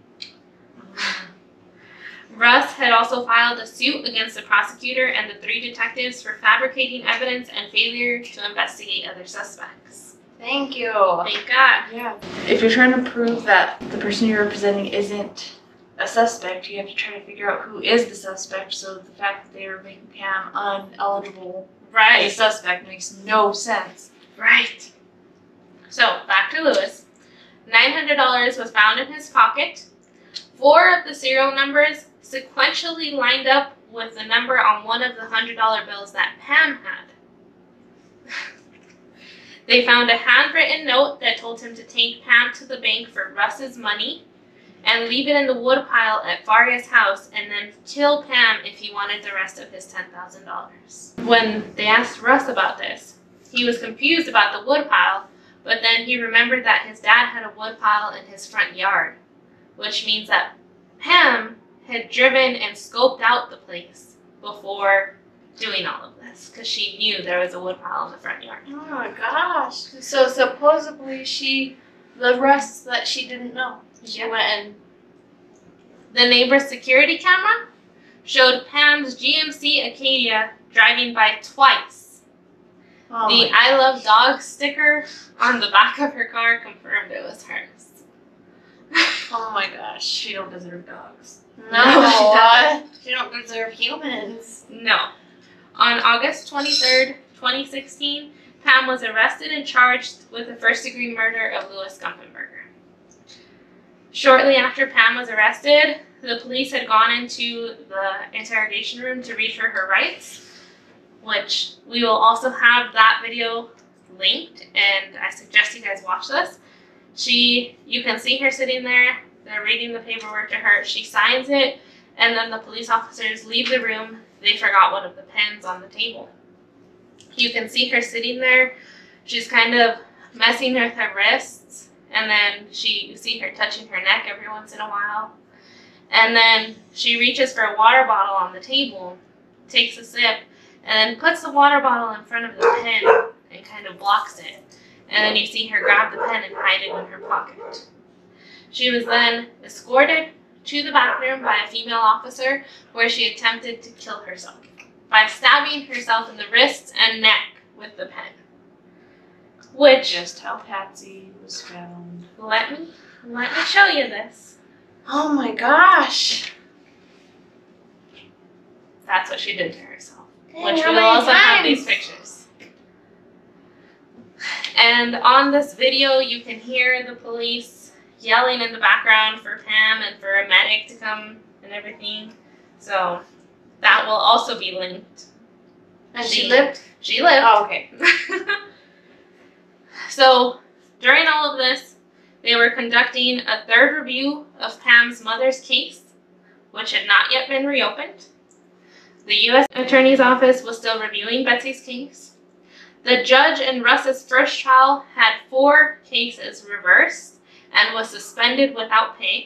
Russ had also filed a suit against the prosecutor and the 3 detectives for fabricating evidence and failure to investigate other suspects. Thank you. Thank God. Yeah. If you're trying to prove that the person you're representing isn't a suspect, you have to try to figure out who is the suspect. So the fact that they were making Pam uneligible as a Right. suspect makes no sense. Right. So, back to Louis. $900 was found in his pocket. 4 of the serial numbers sequentially lined up with the number on one of the $100 bills that Pam had. They found a handwritten note that told him to take Pam to the bank for Russ's money and leave it in the woodpile at Faria's house and then kill Pam if he wanted the rest of his $10,000. When they asked Russ about this, he was confused about the woodpile, but then he remembered that his dad had a woodpile in his front yard, which means that Pam had driven and scoped out the place before doing all of this because she knew there was a woodpile in the front yard. Oh my gosh. So supposedly the rest that she didn't know. She went and... The neighbor's security camera showed Pam's GMC Acadia driving by twice. Oh The my I Love Dogs sticker on the back of her car confirmed it was hers. Oh my gosh. She don't deserve dogs. No, she don't deserve humans. No. On August 23rd, 2016, Pam was arrested and charged with the first-degree murder of Louis Gumpenberger. Shortly after Pam was arrested, the police had gone into the interrogation room to read for her rights, which we will also have that video linked, and I suggest you guys watch this. You can see her sitting there, they're reading the paperwork to her, she signs it, and then the police officers leave the room. They forgot one of the pens on the table. You can see her sitting there, she's kind of messing with her wrists, and then you see her touching her neck every once in a while. And then she reaches for a water bottle on the table, takes a sip, and then puts the water bottle in front of the pen and kind of blocks it. And then you see her grab the pen and hide it in her pocket. She was then escorted to the bathroom by a female officer where she attempted to kill herself by stabbing herself in the wrists and neck with the pen. Which, Just how Patsy was found. let me show you this. Oh my gosh. That's what she did to herself. Dang, Which how we'll many also have times? these pictures. And on this video, you can hear the police yelling in the background for Pam and for a medic to come and everything. So that will also be linked. And she lived? She lived. Oh, okay. So during all of this, they were conducting a third review of Pam's mother's case, which had not yet been reopened. The U.S. Attorney's Office was still reviewing Betsy's case. The judge in Russ's first trial had 4 cases reversed and was suspended without pay.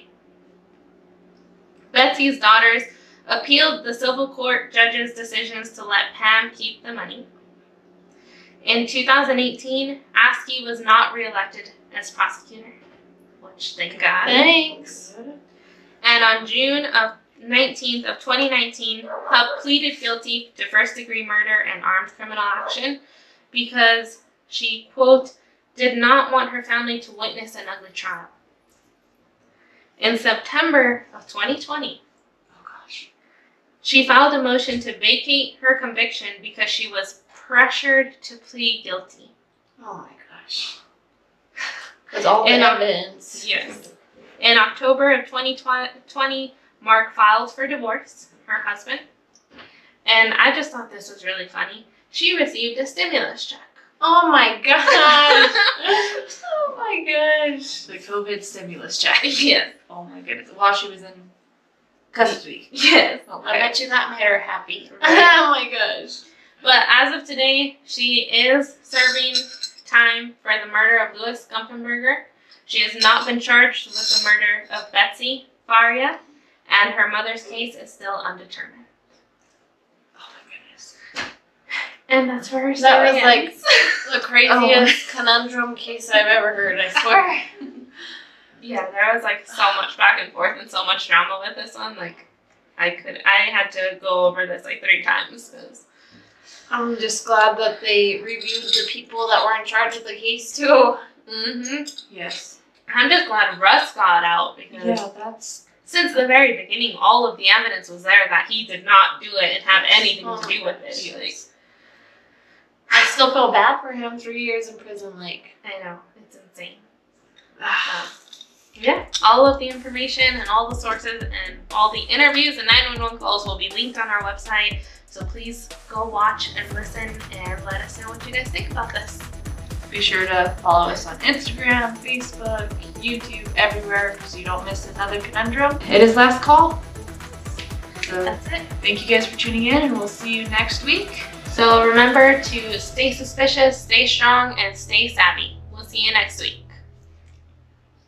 Betsy's daughters appealed the civil court judge's decisions to let Pam keep the money. In 2018, Askey was not reelected as prosecutor, which thank God. Thanks. And on June 19th of 2019, Hub pleaded guilty to first-degree murder and armed criminal action because she, quote, did not want her family to witness an ugly trial. In September of 2020, she filed a motion to vacate her conviction because she was pressured to plead guilty. Oh my gosh. Because all the And, evidence. Yes. In October of 2020, Mark filed for divorce, her husband. And I just thought this was really funny. She received a stimulus check. Oh my gosh. Oh my gosh. The COVID stimulus check. Yes. Oh my goodness. While she was in custody. Yes. I bet you that made her happy. Right? Oh my gosh. But as of today, she is serving time for the murder of Louis Gumpenberger. She has not been charged with the murder of Betsy Faria, and her mother's case is still undetermined. Oh my goodness. And that's where her That story was like ends. the craziest conundrum case I've ever heard, I swear. Yeah, there was like so much back and forth and so much drama with this one. Like, I had to go over this like 3 times because. I'm just glad that they reviewed the people that were in charge of the case too. Yes. I'm just glad Russ got out because Yeah, that's. since the very beginning, all of the evidence was there that he did not do it and have anything to do with it. Yes. Like, I still feel bad for him. 3 years in prison, like. I know, it's insane. Ah. Yeah, all of the information and all the sources and all the interviews and 911 calls will be linked on our website. So please go watch and listen and let us know what you guys think about this. Be sure to follow us on Instagram, Facebook, YouTube, everywhere so you don't miss another conundrum. It is last call. So That's it. thank you guys for tuning in, and we'll see you next week. So remember to stay suspicious, stay strong, and stay savvy. We'll see you next week.